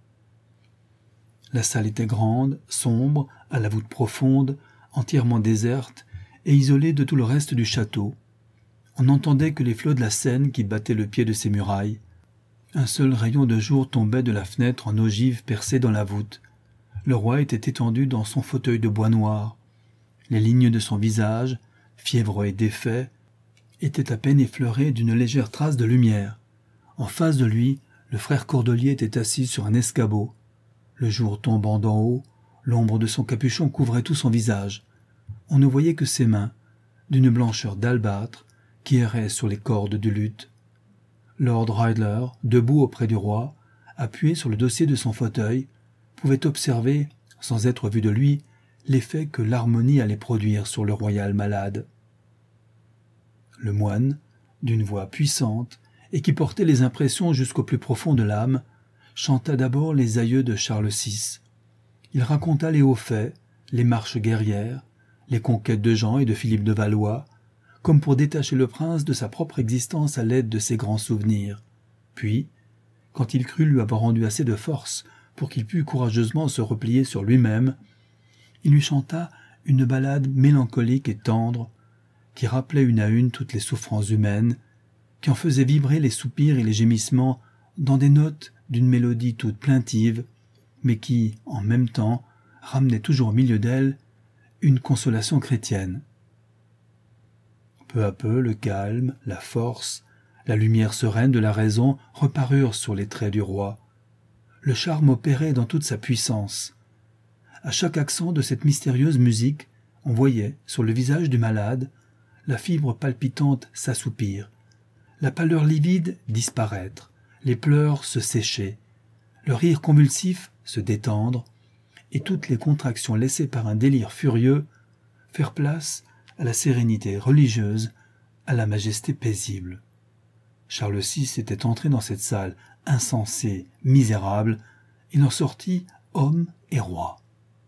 La salle était grande, sombre, à la voûte profonde, entièrement déserte et isolée de tout le reste du château. On n'entendait que les flots de la Seine qui battaient le pied de ses murailles. Un seul rayon de jour tombait de la fenêtre en ogive percée dans la voûte. Le roi était étendu dans son fauteuil de bois noir. Les lignes de son visage, fiévreux et défait, étaient à peine effleurées d'une légère trace de lumière. En face de lui, le frère cordelier était assis sur un escabeau. Le jour tombant d'en haut, l'ombre de son capuchon couvrait tout son visage. On ne voyait que ses mains, d'une blancheur d'albâtre, qui erraient sur les cordes du luth. Lord Rydler, debout auprès du roi, appuyé sur le dossier de son fauteuil, pouvait observer, sans être vu de lui, l'effet que l'harmonie allait produire sur le royal malade. Le moine, d'une voix puissante et qui portait les impressions jusqu'au plus profond de l'âme, chanta d'abord les aïeux de Charles six. Il raconta les hauts faits, les marches guerrières, les conquêtes de Jean et de Philippe de Valois, comme pour détacher le prince de sa propre existence à l'aide de ses grands souvenirs. Puis, quand il crut lui avoir rendu assez de force pour qu'il pût courageusement se replier sur lui-même, il lui chanta une ballade mélancolique et tendre, qui rappelait une à une toutes les souffrances humaines, qui en faisait vibrer les soupirs et les gémissements dans des notes d'une mélodie toute plaintive, mais qui, en même temps, ramenait toujours au milieu d'elle une consolation chrétienne. Peu à peu, le calme, la force, la lumière sereine de la raison reparurent sur les traits du roi. Le charme opérait dans toute sa puissance. À chaque accent de cette mystérieuse musique, on voyait, sur le visage du malade, la fibre palpitante s'assoupir, la pâleur livide disparaître, les pleurs se sécher, le rire convulsif se détendre, et toutes les contractions laissées par un délire furieux faire place à la sérénité religieuse, à la majesté paisible. Charles six était entré dans cette salle insensé, misérable, il en sortit homme et roi.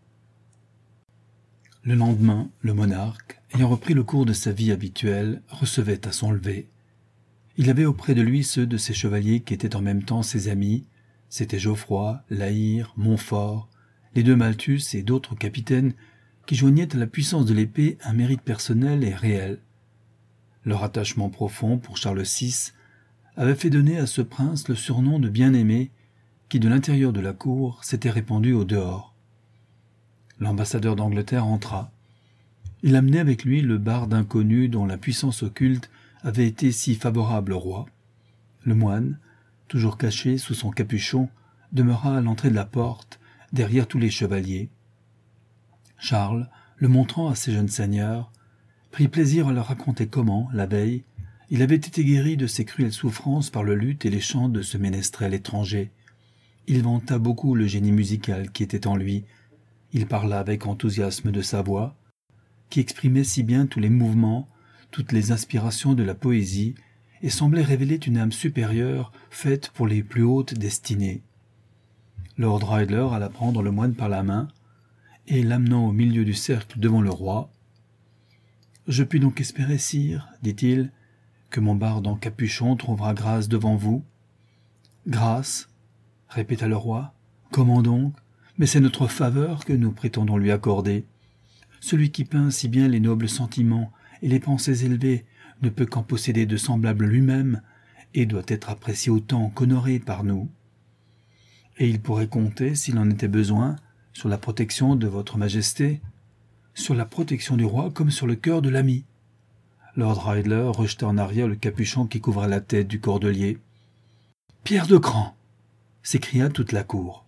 Le lendemain, le monarque, ayant repris le cours de sa vie habituelle, recevait à son lever. Il avait auprès de lui ceux de ses chevaliers qui étaient en même temps ses amis, c'étaient Geoffroy, La Hire, Montfort, les deux Malthus et d'autres capitaines qui joignaient à la puissance de l'épée un mérite personnel et réel. Leur attachement profond pour Charles six avait fait donner à ce prince le surnom de bien-aimé qui, de l'intérieur de la cour, s'était répandu au dehors. L'ambassadeur d'Angleterre entra. Il amenait avec lui le barde inconnu dont la puissance occulte avait été si favorable au roi. Le moine, toujours caché sous son capuchon, demeura à l'entrée de la porte, derrière tous les chevaliers. Charles, le montrant à ses jeunes seigneurs, prit plaisir à leur raconter comment, la veille, il avait été guéri de ses cruelles souffrances par le luth et les chants de ce ménestrel étranger. Il vanta beaucoup le génie musical qui était en lui. Il parla avec enthousiasme de sa voix, qui exprimait si bien tous les mouvements, toutes les inspirations de la poésie, et semblait révéler une âme supérieure faite pour les plus hautes destinées. Lord Rydler alla prendre le moine par la main, et l'amenant au milieu du cercle devant le roi. « Je puis donc espérer, sire, dit-il, que mon barde en capuchon trouvera grâce devant vous. »« Grâce » répéta le roi. « Comment donc ? Mais c'est notre faveur que nous prétendons lui accorder. Celui qui peint si bien les nobles sentiments et les pensées élevées ne peut qu'en posséder de semblables lui-même et doit être apprécié autant qu'honoré par nous. Et il pourrait compter, s'il en était besoin, sur la protection de votre majesté, sur la protection du roi comme sur le cœur de l'ami. » Lord Rydler rejeta en arrière le capuchon qui couvrait la tête du cordelier. « Pierre de Cran !» s'écria toute la cour.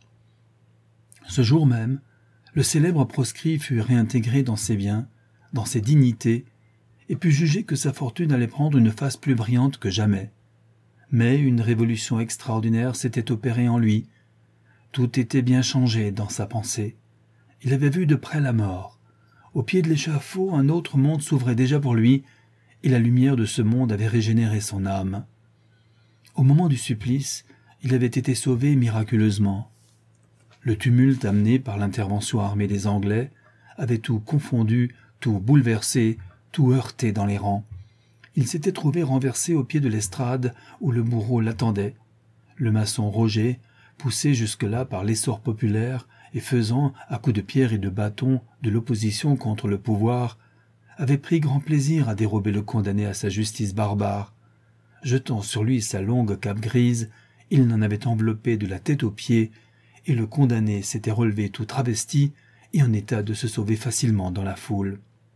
Ce jour même, le célèbre proscrit fut réintégré dans ses biens, dans ses dignités, et put juger que sa fortune allait prendre une face plus brillante que jamais. Mais une révolution extraordinaire s'était opérée en lui. Tout était bien changé dans sa pensée. Il avait vu de près la mort. Au pied de l'échafaud, un autre monde s'ouvrait déjà pour lui, et la lumière de ce monde avait régénéré son âme. Au moment du supplice, il avait été sauvé miraculeusement. Le tumulte amené par l'intervention armée des Anglais avait tout confondu, tout bouleversé, tout heurté dans les rangs. Il s'était trouvé renversé au pied de l'estrade où le bourreau l'attendait. Le maçon Roger, poussé jusque-là par l'essor populaire et faisant, à coups de pierre et de bâton, de l'opposition contre le pouvoir, avait pris grand plaisir à dérober le condamné à sa justice barbare. Jetant sur lui sa longue cape grise, il n'en avait enveloppé de la tête aux pieds, et le condamné s'était relevé tout travesti et en état de se sauver facilement dans la foule.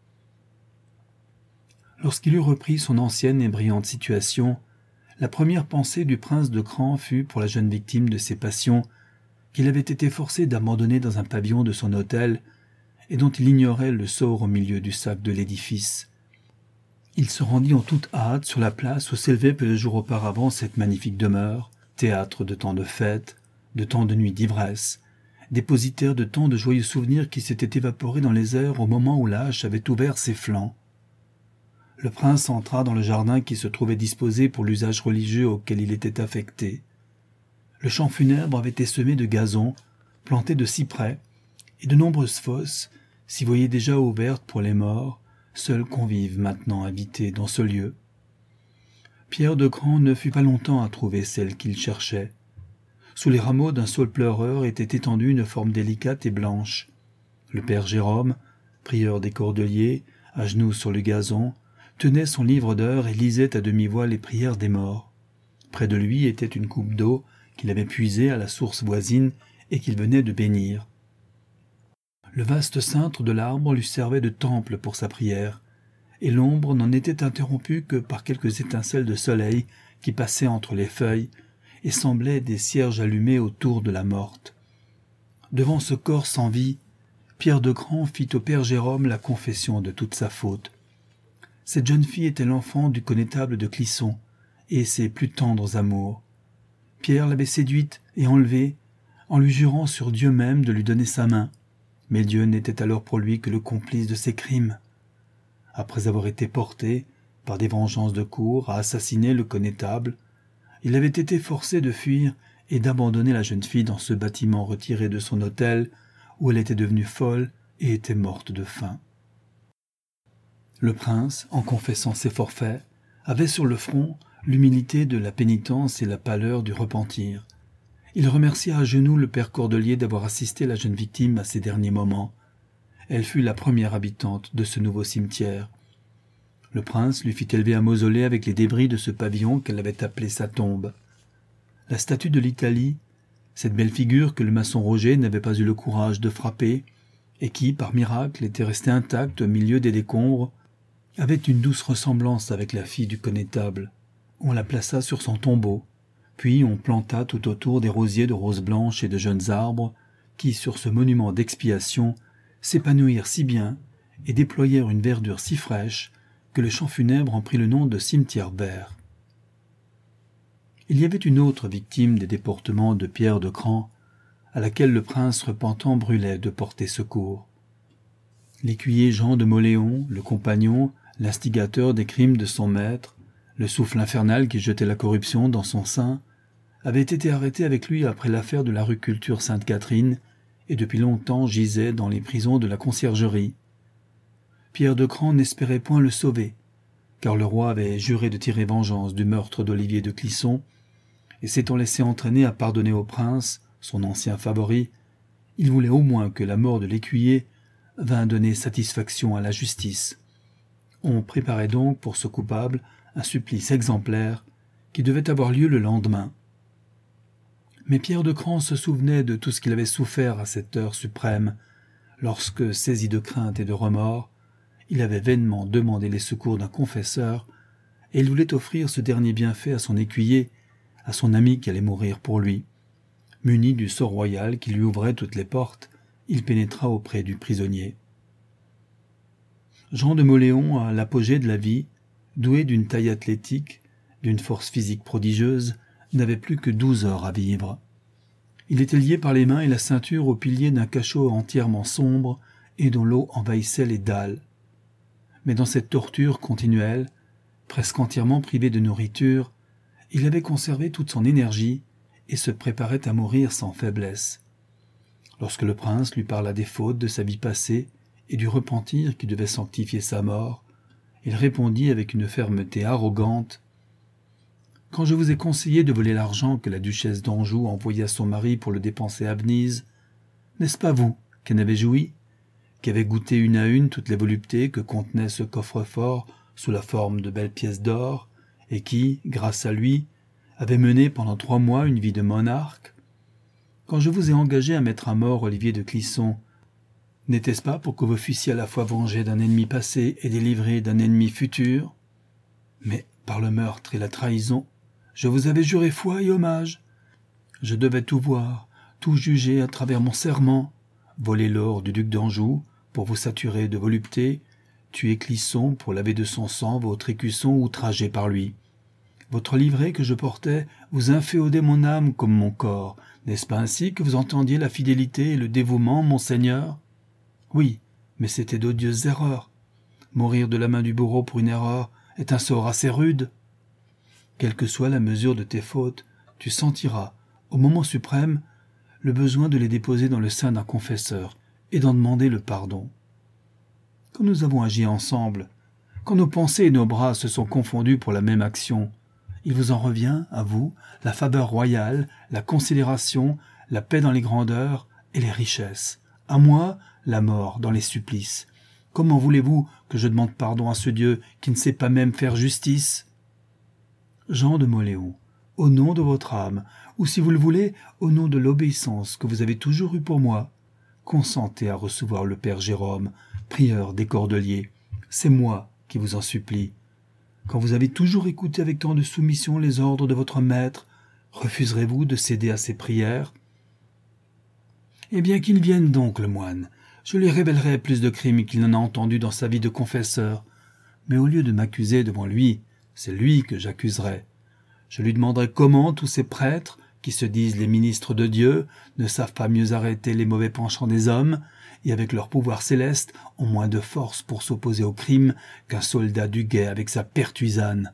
Lorsqu'il eut repris son ancienne et brillante situation, la première pensée du prince de Cran fut pour la jeune victime de ses passions, qu'il avait été forcé d'abandonner dans un pavillon de son hôtel, et dont il ignorait le sort au milieu du sac de l'édifice. Il se rendit en toute hâte sur la place où s'élevait peu de jours auparavant cette magnifique demeure, théâtre de tant de fêtes, de tant de nuits d'ivresse, dépositaire de tant de joyeux souvenirs qui s'étaient évaporés dans les airs au moment où l'âche avait ouvert ses flancs. Le prince entra dans le jardin qui se trouvait disposé pour l'usage religieux auquel il était affecté. Le champ funèbre avait été semé de gazon, planté de cyprès, et de nombreuses fosses s'y voyaient déjà ouvertes pour les morts, seuls convives maintenant habités dans ce lieu. Pierre de Cran ne fut pas longtemps à trouver celle qu'il cherchait. Sous les rameaux d'un saule pleureur était étendue une forme délicate et blanche. Le père Jérôme, prieur des Cordeliers, à genoux sur le gazon, tenait son livre d'heures et lisait à demi-voix les prières des morts. Près de lui était une coupe d'eau qu'il avait puisée à la source voisine et qu'il venait de bénir. Le vaste cintre de l'arbre lui servait de temple pour sa prière, et l'ombre n'en était interrompue que par quelques étincelles de soleil qui passaient entre les feuilles et semblaient des cierges allumés autour de la morte. Devant ce corps sans vie, Pierre de Cran fit au père Jérôme la confession de toute sa faute. Cette jeune fille était l'enfant du connétable de Clisson et ses plus tendres amours. Pierre l'avait séduite et enlevée, en lui jurant sur Dieu même de lui donner sa main, mais Dieu n'était alors pour lui que le complice de ses crimes. Après avoir été porté, par des vengeances de cour, à assassiner le connétable, il avait été forcé de fuir et d'abandonner la jeune fille dans ce bâtiment retiré de son hôtel, où elle était devenue folle et était morte de faim. Le prince, en confessant ses forfaits, avait sur le front l'humilité de la pénitence et la pâleur du repentir. Il remercia à genoux le père Cordelier d'avoir assisté la jeune victime à ses derniers moments. Elle fut la première habitante de ce nouveau cimetière. Le prince lui fit élever un mausolée avec les débris de ce pavillon qu'elle avait appelé sa tombe. La statue de l'Italie, cette belle figure que le maçon Roger n'avait pas eu le courage de frapper, et qui, par miracle, était restée intacte au milieu des décombres, avait une douce ressemblance avec la fille du connétable. On la plaça sur son tombeau, puis on planta tout autour des rosiers de roses blanches et de jeunes arbres, qui, sur ce monument d'expiation, s'épanouirent si bien et déployèrent une verdure si fraîche que le champ funèbre en prit le nom de cimetière vert. Il y avait une autre victime des déportements de Pierre de Cran, à laquelle le prince repentant brûlait de porter secours. L'écuyer Jean de Mauléon, le compagnon, l'instigateur des crimes de son maître, le souffle infernal qui jetait la corruption dans son sein, avait été arrêté avec lui après l'affaire de la rue Culture Sainte-Catherine et depuis longtemps gisait dans les prisons de la Conciergerie. Pierre de Cran n'espérait point le sauver, car le roi avait juré de tirer vengeance du meurtre d'Olivier de Clisson, et s'étant laissé entraîner à pardonner au prince, son ancien favori, il voulait au moins que la mort de l'écuyer vînt donner satisfaction à la justice. On préparait donc pour ce coupable un supplice exemplaire qui devait avoir lieu le lendemain. Mais Pierre de Cran se souvenait de tout ce qu'il avait souffert à cette heure suprême, lorsque, saisi de crainte et de remords, il avait vainement demandé les secours d'un confesseur, et il voulait offrir ce dernier bienfait à son écuyer, à son ami qui allait mourir pour lui. Muni du sort royal qui lui ouvrait toutes les portes, il pénétra auprès du prisonnier. Jean de Mauléon, à l'apogée de la vie, doué d'une taille athlétique, d'une force physique prodigieuse, n'avait plus que douze heures à vivre. Il était lié par les mains et la ceinture au pilier d'un cachot entièrement sombre et dont l'eau envahissait les dalles. Mais dans cette torture continuelle, presque entièrement privé de nourriture, il avait conservé toute son énergie et se préparait à mourir sans faiblesse. Lorsque le prince lui parla des fautes de sa vie passée et du repentir qui devait sanctifier sa mort, il répondit avec une fermeté arrogante : « Quand je vous ai conseillé de voler l'argent que la duchesse d'Anjou envoyait à son mari pour le dépenser à Venise, n'est-ce pas vous qui en avez joui, qui avez goûté une à une toutes les voluptés que contenait ce coffre-fort sous la forme de belles pièces d'or, et qui, grâce à lui, avait mené pendant trois mois une vie de monarque? Quand je vous ai engagé à mettre à mort Olivier de Clisson, n'était-ce pas pour que vous fussiez à la fois vengé d'un ennemi passé et délivré d'un ennemi futur? Mais, par le meurtre et la trahison, je vous avais juré foi et hommage. Je devais tout voir, tout juger à travers mon serment, voler l'or du duc d'Anjou pour vous saturer de volupté, tuer Clisson pour laver de son sang votre écusson outragé par lui. Votre livret que je portais vous inféodait mon âme comme mon corps. N'est-ce pas ainsi que vous entendiez la fidélité et le dévouement, monseigneur? Oui, mais c'était d'odieuses erreurs. Mourir de la main du bourreau pour une erreur est un sort assez rude. Quelle que soit la mesure de tes fautes, tu sentiras, au moment suprême, le besoin de les déposer dans le sein d'un confesseur et d'en demander le pardon. Quand nous avons agi ensemble, quand nos pensées et nos bras se sont confondus pour la même action, il vous en revient, à vous, la faveur royale, la considération, la paix dans les grandeurs et les richesses. À moi, la mort dans les supplices. Comment voulez-vous que je demande pardon à ce Dieu qui ne sait pas même faire justice? Jean de Mauléon, au nom de votre âme, ou si vous le voulez, au nom de l'obéissance que vous avez toujours eue pour moi, consentez à recevoir le père Jérôme, prieur des Cordeliers. C'est moi qui vous en supplie. Quand vous avez toujours écouté avec tant de soumission les ordres de votre maître, refuserez-vous de céder à ses prières? Eh bien qu'il vienne donc, le moine. Je lui révélerai plus de crimes qu'il n'en a entendu dans sa vie de confesseur. Mais au lieu de m'accuser devant lui, c'est lui que j'accuserai. Je lui demanderai comment tous ces prêtres, qui se disent les ministres de Dieu, ne savent pas mieux arrêter les mauvais penchants des hommes, et avec leur pouvoir céleste ont moins de force pour s'opposer au crime qu'un soldat du guet avec sa pertuisane.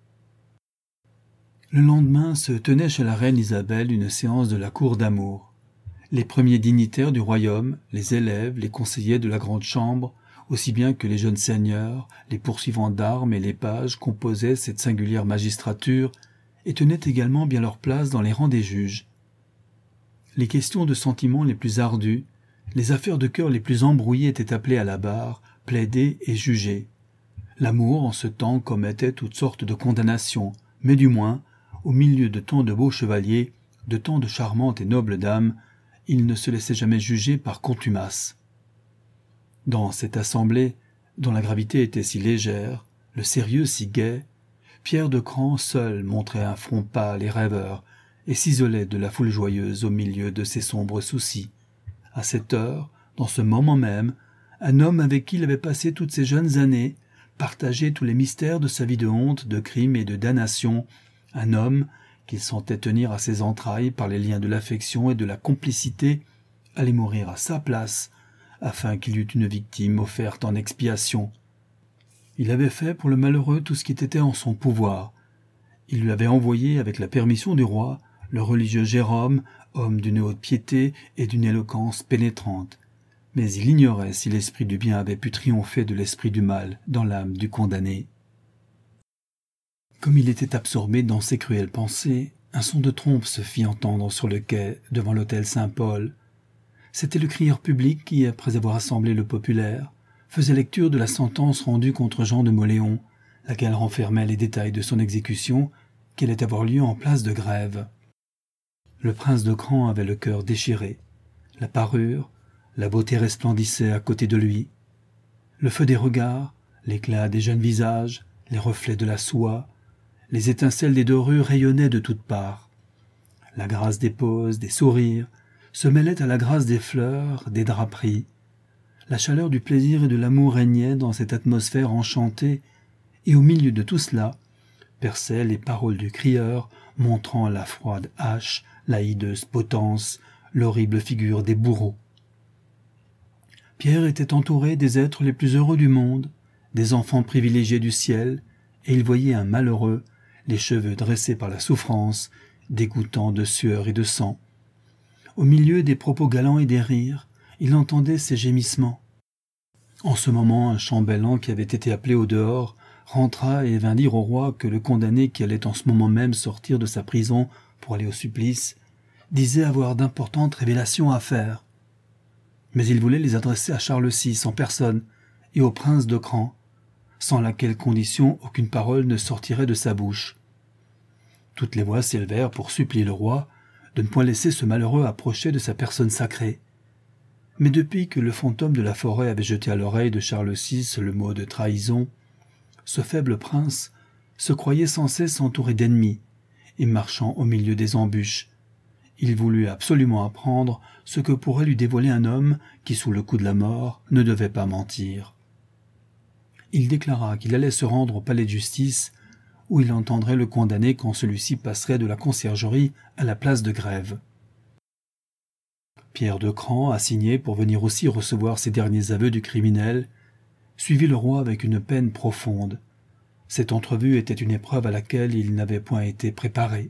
Le lendemain se tenait chez la reine Isabelle une séance de la cour d'amour. Les premiers dignitaires du royaume, les élèves, les conseillers de la grande chambre, aussi bien que les jeunes seigneurs, les poursuivants d'armes et les pages composaient cette singulière magistrature et tenaient également bien leur place dans les rangs des juges. Les questions de sentiments les plus ardues, les affaires de cœur les plus embrouillées étaient appelées à la barre, plaidées et jugées. L'amour, en ce temps, commettait toutes sortes de condamnations, mais du moins, au milieu de tant de beaux chevaliers, de tant de charmantes et nobles dames, il ne se laissait jamais juger par contumace. Dans cette assemblée, dont la gravité était si légère, le sérieux si gai, Pierre de Cran seul montrait un front pâle et rêveur, et s'isolait de la foule joyeuse au milieu de ses sombres soucis. À cette heure, dans ce moment même, un homme avec qui il avait passé toutes ses jeunes années, partagé tous les mystères de sa vie de honte, de crime et de damnation, un homme qu'il sentait tenir à ses entrailles par les liens de l'affection et de la complicité, allait mourir à sa place, afin qu'il y eût une victime offerte en expiation. Il avait fait pour le malheureux tout ce qui était en son pouvoir. Il lui avait envoyé, avec la permission du roi, le religieux Jérôme, homme d'une haute piété et d'une éloquence pénétrante. Mais il ignorait si l'esprit du bien avait pu triompher de l'esprit du mal dans l'âme du condamné. Comme il était absorbé dans ses cruelles pensées, un son de trompe se fit entendre sur le quai devant l'hôtel Saint-Paul. C'était le crieur public qui, après avoir assemblé le populaire, faisait lecture de la sentence rendue contre Jean de Mauléon, laquelle renfermait les détails de son exécution, qui allait avoir lieu en place de Grève. Le prince de Cran avait le cœur déchiré. La parure, la beauté resplendissait à côté de lui. Le feu des regards, l'éclat des jeunes visages, les reflets de la soie, les étincelles des dorures rayonnaient de toutes parts. La grâce des poses, des sourires, se mêlait à la grâce des fleurs, des draperies. La chaleur du plaisir et de l'amour régnait dans cette atmosphère enchantée, et au milieu de tout cela, perçaient les paroles du crieur, montrant la froide hache, la hideuse potence, l'horrible figure des bourreaux. Pierre était entouré des êtres les plus heureux du monde, des enfants privilégiés du ciel, et il voyait un malheureux, les cheveux dressés par la souffrance, dégouttant de sueur et de sang. Au milieu des propos galants et des rires, il entendait ces gémissements. En ce moment, un chambellan qui avait été appelé au dehors rentra et vint dire au roi que le condamné qui allait en ce moment même sortir de sa prison pour aller au supplice disait avoir d'importantes révélations à faire. Mais il voulait les adresser à Charles six en personne et au prince de Cran, sans laquelle condition aucune parole ne sortirait de sa bouche. Toutes les voix s'élevèrent pour supplier le roi de ne point laisser ce malheureux approcher de sa personne sacrée. Mais depuis que le fantôme de la forêt avait jeté à l'oreille de Charles six le mot de trahison, ce faible prince se croyait sans cesse entouré d'ennemis, et marchant au milieu des embûches. Il voulut absolument apprendre ce que pourrait lui dévoiler un homme qui, sous le coup de la mort, ne devait pas mentir. Il déclara qu'il allait se rendre au palais de justice, où il entendrait le condamné quand celui-ci passerait de la conciergerie à la place de Grève. Pierre de Cran, assigné pour venir aussi recevoir ces derniers aveux du criminel, suivit le roi avec une peine profonde. Cette entrevue était une épreuve à laquelle il n'avait point été préparé.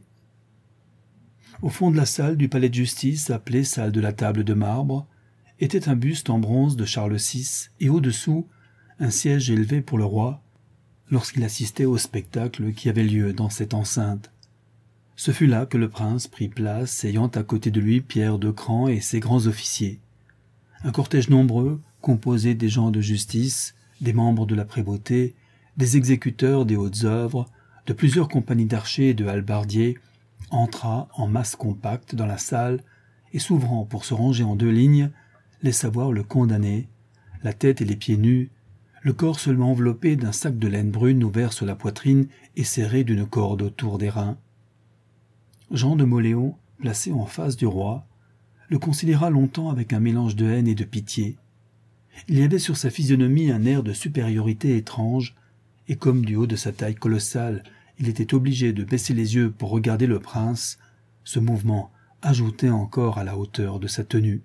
Au fond de la salle du palais de justice, appelée salle de la table de marbre, était un buste en bronze de Charles six et au-dessous, un siège élevé pour le roi, lorsqu'il assistait au spectacle qui avait lieu dans cette enceinte. Ce fut là que le prince prit place, ayant à côté de lui Pierre de Cran et ses grands officiers. Un cortège nombreux, composé des gens de justice, des membres de la prévôté, des exécuteurs des hautes œuvres, de plusieurs compagnies d'archers et de hallebardiers, entra en masse compacte dans la salle et, s'ouvrant pour se ranger en deux lignes, laissa voir le condamné, la tête et les pieds nus, le corps seulement enveloppé d'un sac de laine brune ouvert sur la poitrine et serré d'une corde autour des reins. Jean de Mauléon, placé en face du roi, le considéra longtemps avec un mélange de haine et de pitié. Il y avait sur sa physionomie un air de supériorité étrange, et comme du haut de sa taille colossale, il était obligé de baisser les yeux pour regarder le prince, ce mouvement ajoutait encore à la hauteur de sa tenue.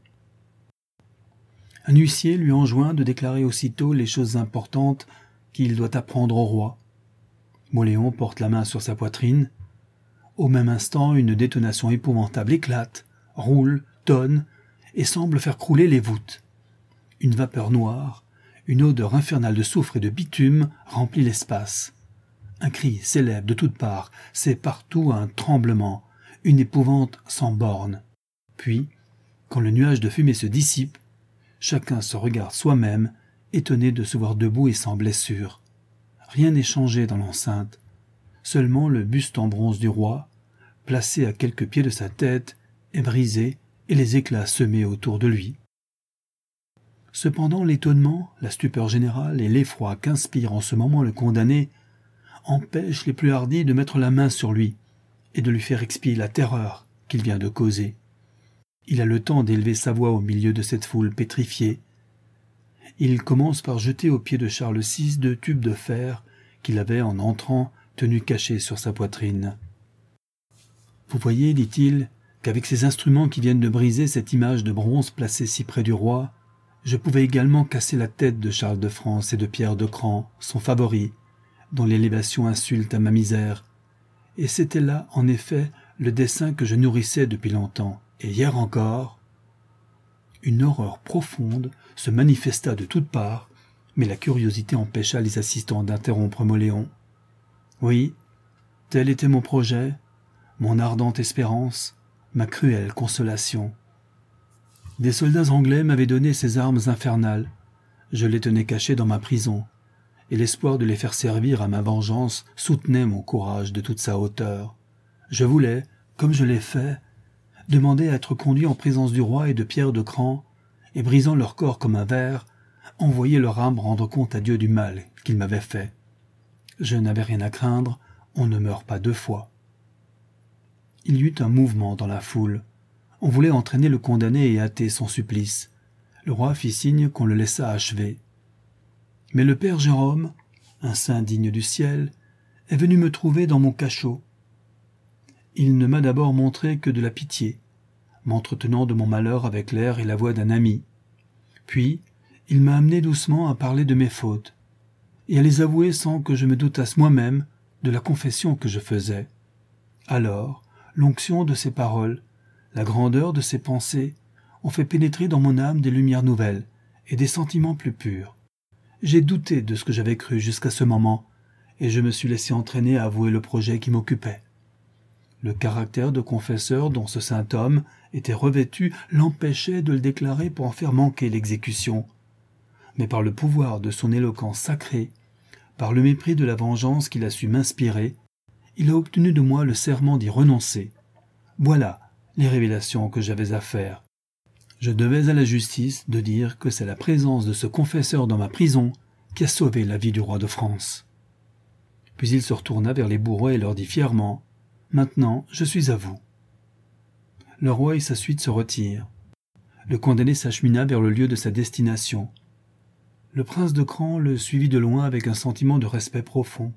Un huissier lui enjoint de déclarer aussitôt les choses importantes qu'il doit apprendre au roi. Mauléon porte la main sur sa poitrine. Au même instant, une détonation épouvantable éclate, roule, tonne, et semble faire crouler les voûtes. Une vapeur noire, une odeur infernale de soufre et de bitume remplit l'espace. Un cri s'élève de toutes parts, c'est partout un tremblement, une épouvante sans bornes. Puis, quand le nuage de fumée se dissipe, chacun se regarde soi-même, étonné de se voir debout et sans blessure. rien n'est changé dans l'enceinte. Seulement le buste en bronze du roi, placé à quelques pieds de sa tête, est brisé et les éclats semés autour de lui. Cependant, l'étonnement, la stupeur générale et l'effroi qu'inspire en ce moment le condamné empêchent les plus hardis de mettre la main sur lui et de lui faire expier la terreur qu'il vient de causer. Il a le temps d'élever sa voix au milieu de cette foule pétrifiée. Il commence par jeter aux pieds de Charles six deux tubes de fer qu'il avait, en entrant, tenus cachés sur sa poitrine. « Vous voyez, dit-il, qu'avec ces instruments qui viennent de briser cette image de bronze placée si près du roi, je pouvais également casser la tête de Charles de France et de Pierre de Cran, son favori, dont l'élévation insulte à ma misère. Et c'était là, en effet, le dessein que je nourrissais depuis longtemps. Et hier encore, une horreur profonde se manifesta de toutes parts, mais la curiosité empêcha les assistants d'interrompre Mauléon. Oui, tel était mon projet, mon ardente espérance, ma cruelle consolation. Des soldats anglais m'avaient donné ces armes infernales. Je les tenais cachées dans ma prison, et l'espoir de les faire servir à ma vengeance soutenait mon courage de toute sa hauteur. Je voulais, comme je l'ai fait, demander à être conduit en présence du roi et de Pierre de Cran, et brisant leur corps comme un verre, envoyer leur âme rendre compte à Dieu du mal qu'il m'avait fait. Je n'avais rien à craindre, on ne meurt pas deux fois. Il y eut un mouvement dans la foule. On voulait entraîner le condamné et hâter son supplice. Le roi fit signe qu'on le laissât achever. Mais le père Jérôme, un saint digne du ciel, est venu me trouver dans mon cachot. Il ne m'a d'abord montré que de la pitié, m'entretenant de mon malheur avec l'air et la voix d'un ami. Puis, il m'a amené doucement à parler de mes fautes, et à les avouer sans que je me doutasse moi-même de la confession que je faisais. Alors, l'onction de ses paroles, la grandeur de ses pensées, ont fait pénétrer dans mon âme des lumières nouvelles et des sentiments plus purs. J'ai douté de ce que j'avais cru jusqu'à ce moment, et je me suis laissé entraîner à avouer le projet qui m'occupait. Le caractère de confesseur dont ce saint homme était revêtu l'empêchait de le déclarer pour en faire manquer l'exécution. Mais par le pouvoir de son éloquence sacrée, par le mépris de la vengeance qu'il a su m'inspirer, il a obtenu de moi le serment d'y renoncer. Voilà les révélations que j'avais à faire. Je devais à la justice de dire que c'est la présence de ce confesseur dans ma prison qui a sauvé la vie du roi de France. Puis il se retourna vers les bourreaux et leur dit fièrement « Maintenant, je suis à vous. » Le roi et sa suite se retirent. Le condamné s'achemina vers le lieu de sa destination. Le prince de Cran le suivit de loin avec un sentiment de respect profond.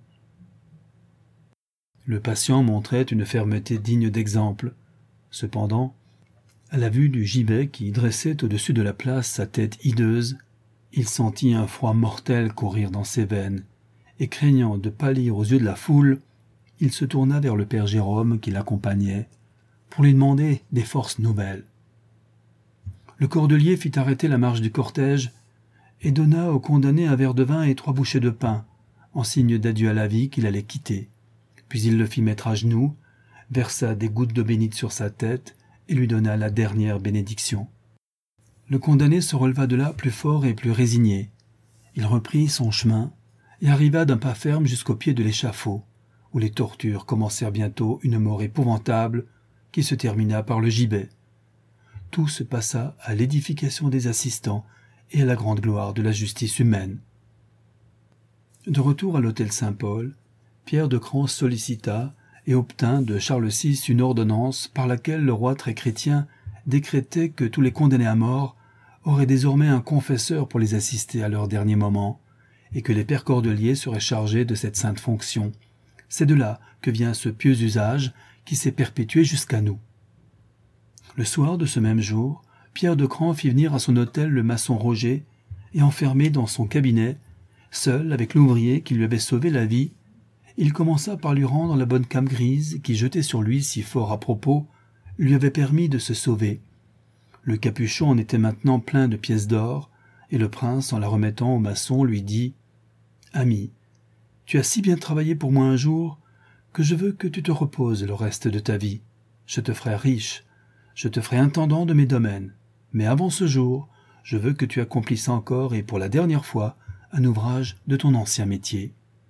Le patient montrait une fermeté digne d'exemple. Cependant, à la vue du gibet qui dressait au-dessus de la place sa tête hideuse, il sentit un froid mortel courir dans ses veines, et craignant de pâlir aux yeux de la foule, il se tourna vers le père Jérôme qui l'accompagnait, pour lui demander des forces nouvelles. Le cordelier fit arrêter la marche du cortège et donna au condamné un verre de vin et trois bouchées de pain, en signe d'adieu à la vie qu'il allait quitter. Puis il le fit mettre à genoux, versa des gouttes d'eau bénite sur sa tête et lui donna la dernière bénédiction. Le condamné se releva de là plus fort et plus résigné. Il reprit son chemin et arriva d'un pas ferme jusqu'au pied de l'échafaud, où les tortures commencèrent bientôt une mort épouvantable qui se termina par le gibet. Tout se passa à l'édification des assistants et à la grande gloire de la justice humaine. De retour à l'hôtel Saint-Paul, Pierre de Cran sollicita et obtint de Charles six une ordonnance par laquelle le roi très chrétien décrétait que tous les condamnés à mort auraient désormais un confesseur pour les assister à leur dernier moment, et que les pères cordeliers seraient chargés de cette sainte fonction. C'est de là que vient ce pieux usage qui s'est perpétué jusqu'à nous. Le soir de ce même jour, Pierre de Cran fit venir à son hôtel le maçon Roger, et enfermé dans son cabinet, seul avec l'ouvrier qui lui avait sauvé la vie, il commença par lui rendre la bonne cape grise qui, jetée sur lui si fort à propos, lui avait permis de se sauver. Le capuchon en était maintenant plein de pièces d'or, et le prince, en la remettant au maçon, lui dit « Ami, tu as si bien travaillé pour moi un jour que je veux que tu te reposes le reste de ta vie. Je te ferai riche, je te ferai intendant de mes domaines, mais avant ce jour, je veux que tu accomplisses encore et pour la dernière fois un ouvrage de ton ancien métier. »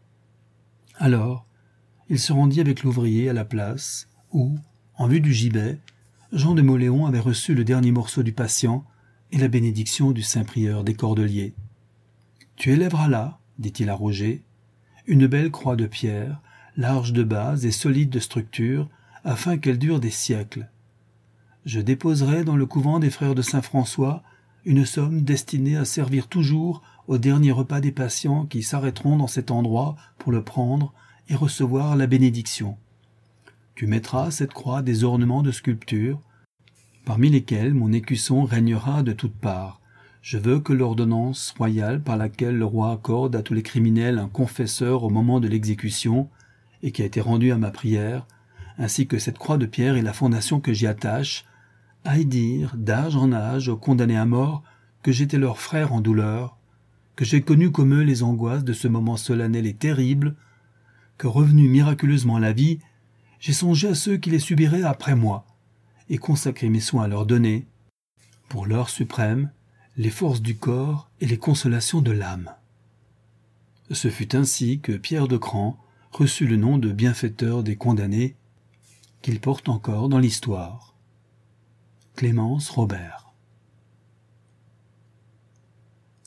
Alors, il se rendit avec l'ouvrier à la place où, en vue du gibet, Jean de Mauléon avait reçu le dernier morceau du patient et la bénédiction du saint prieur des Cordeliers. « Tu élèveras là, dit-il à Roger, une belle croix de pierre, large de base et solide de structure, afin qu'elle dure des siècles. Je déposerai dans le couvent des frères de Saint-François une somme destinée à servir toujours au dernier repas des patients qui s'arrêteront dans cet endroit pour le prendre et recevoir la bénédiction. Tu mettras à cette croix des ornements de sculpture, parmi lesquels mon écusson régnera de toutes parts. Je veux que l'ordonnance royale par laquelle le roi accorde à tous les criminels un confesseur au moment de l'exécution, et qui a été rendue à ma prière, ainsi que cette croix de pierre et la fondation que j'y attache, aille dire d'âge en âge aux condamnés à mort que j'étais leur frère en douleur, que j'ai connu comme eux les angoisses de ce moment solennel et terrible, que revenu miraculeusement à la vie, j'ai songé à ceux qui les subiraient après moi, et consacré mes soins à leur donner, pour l'heure suprême, les forces du corps et les consolations de l'âme. Ce fut ainsi que Pierre de Cran reçut le nom de bienfaiteur des condamnés, qu'il porte encore dans l'histoire. Clémence Robert.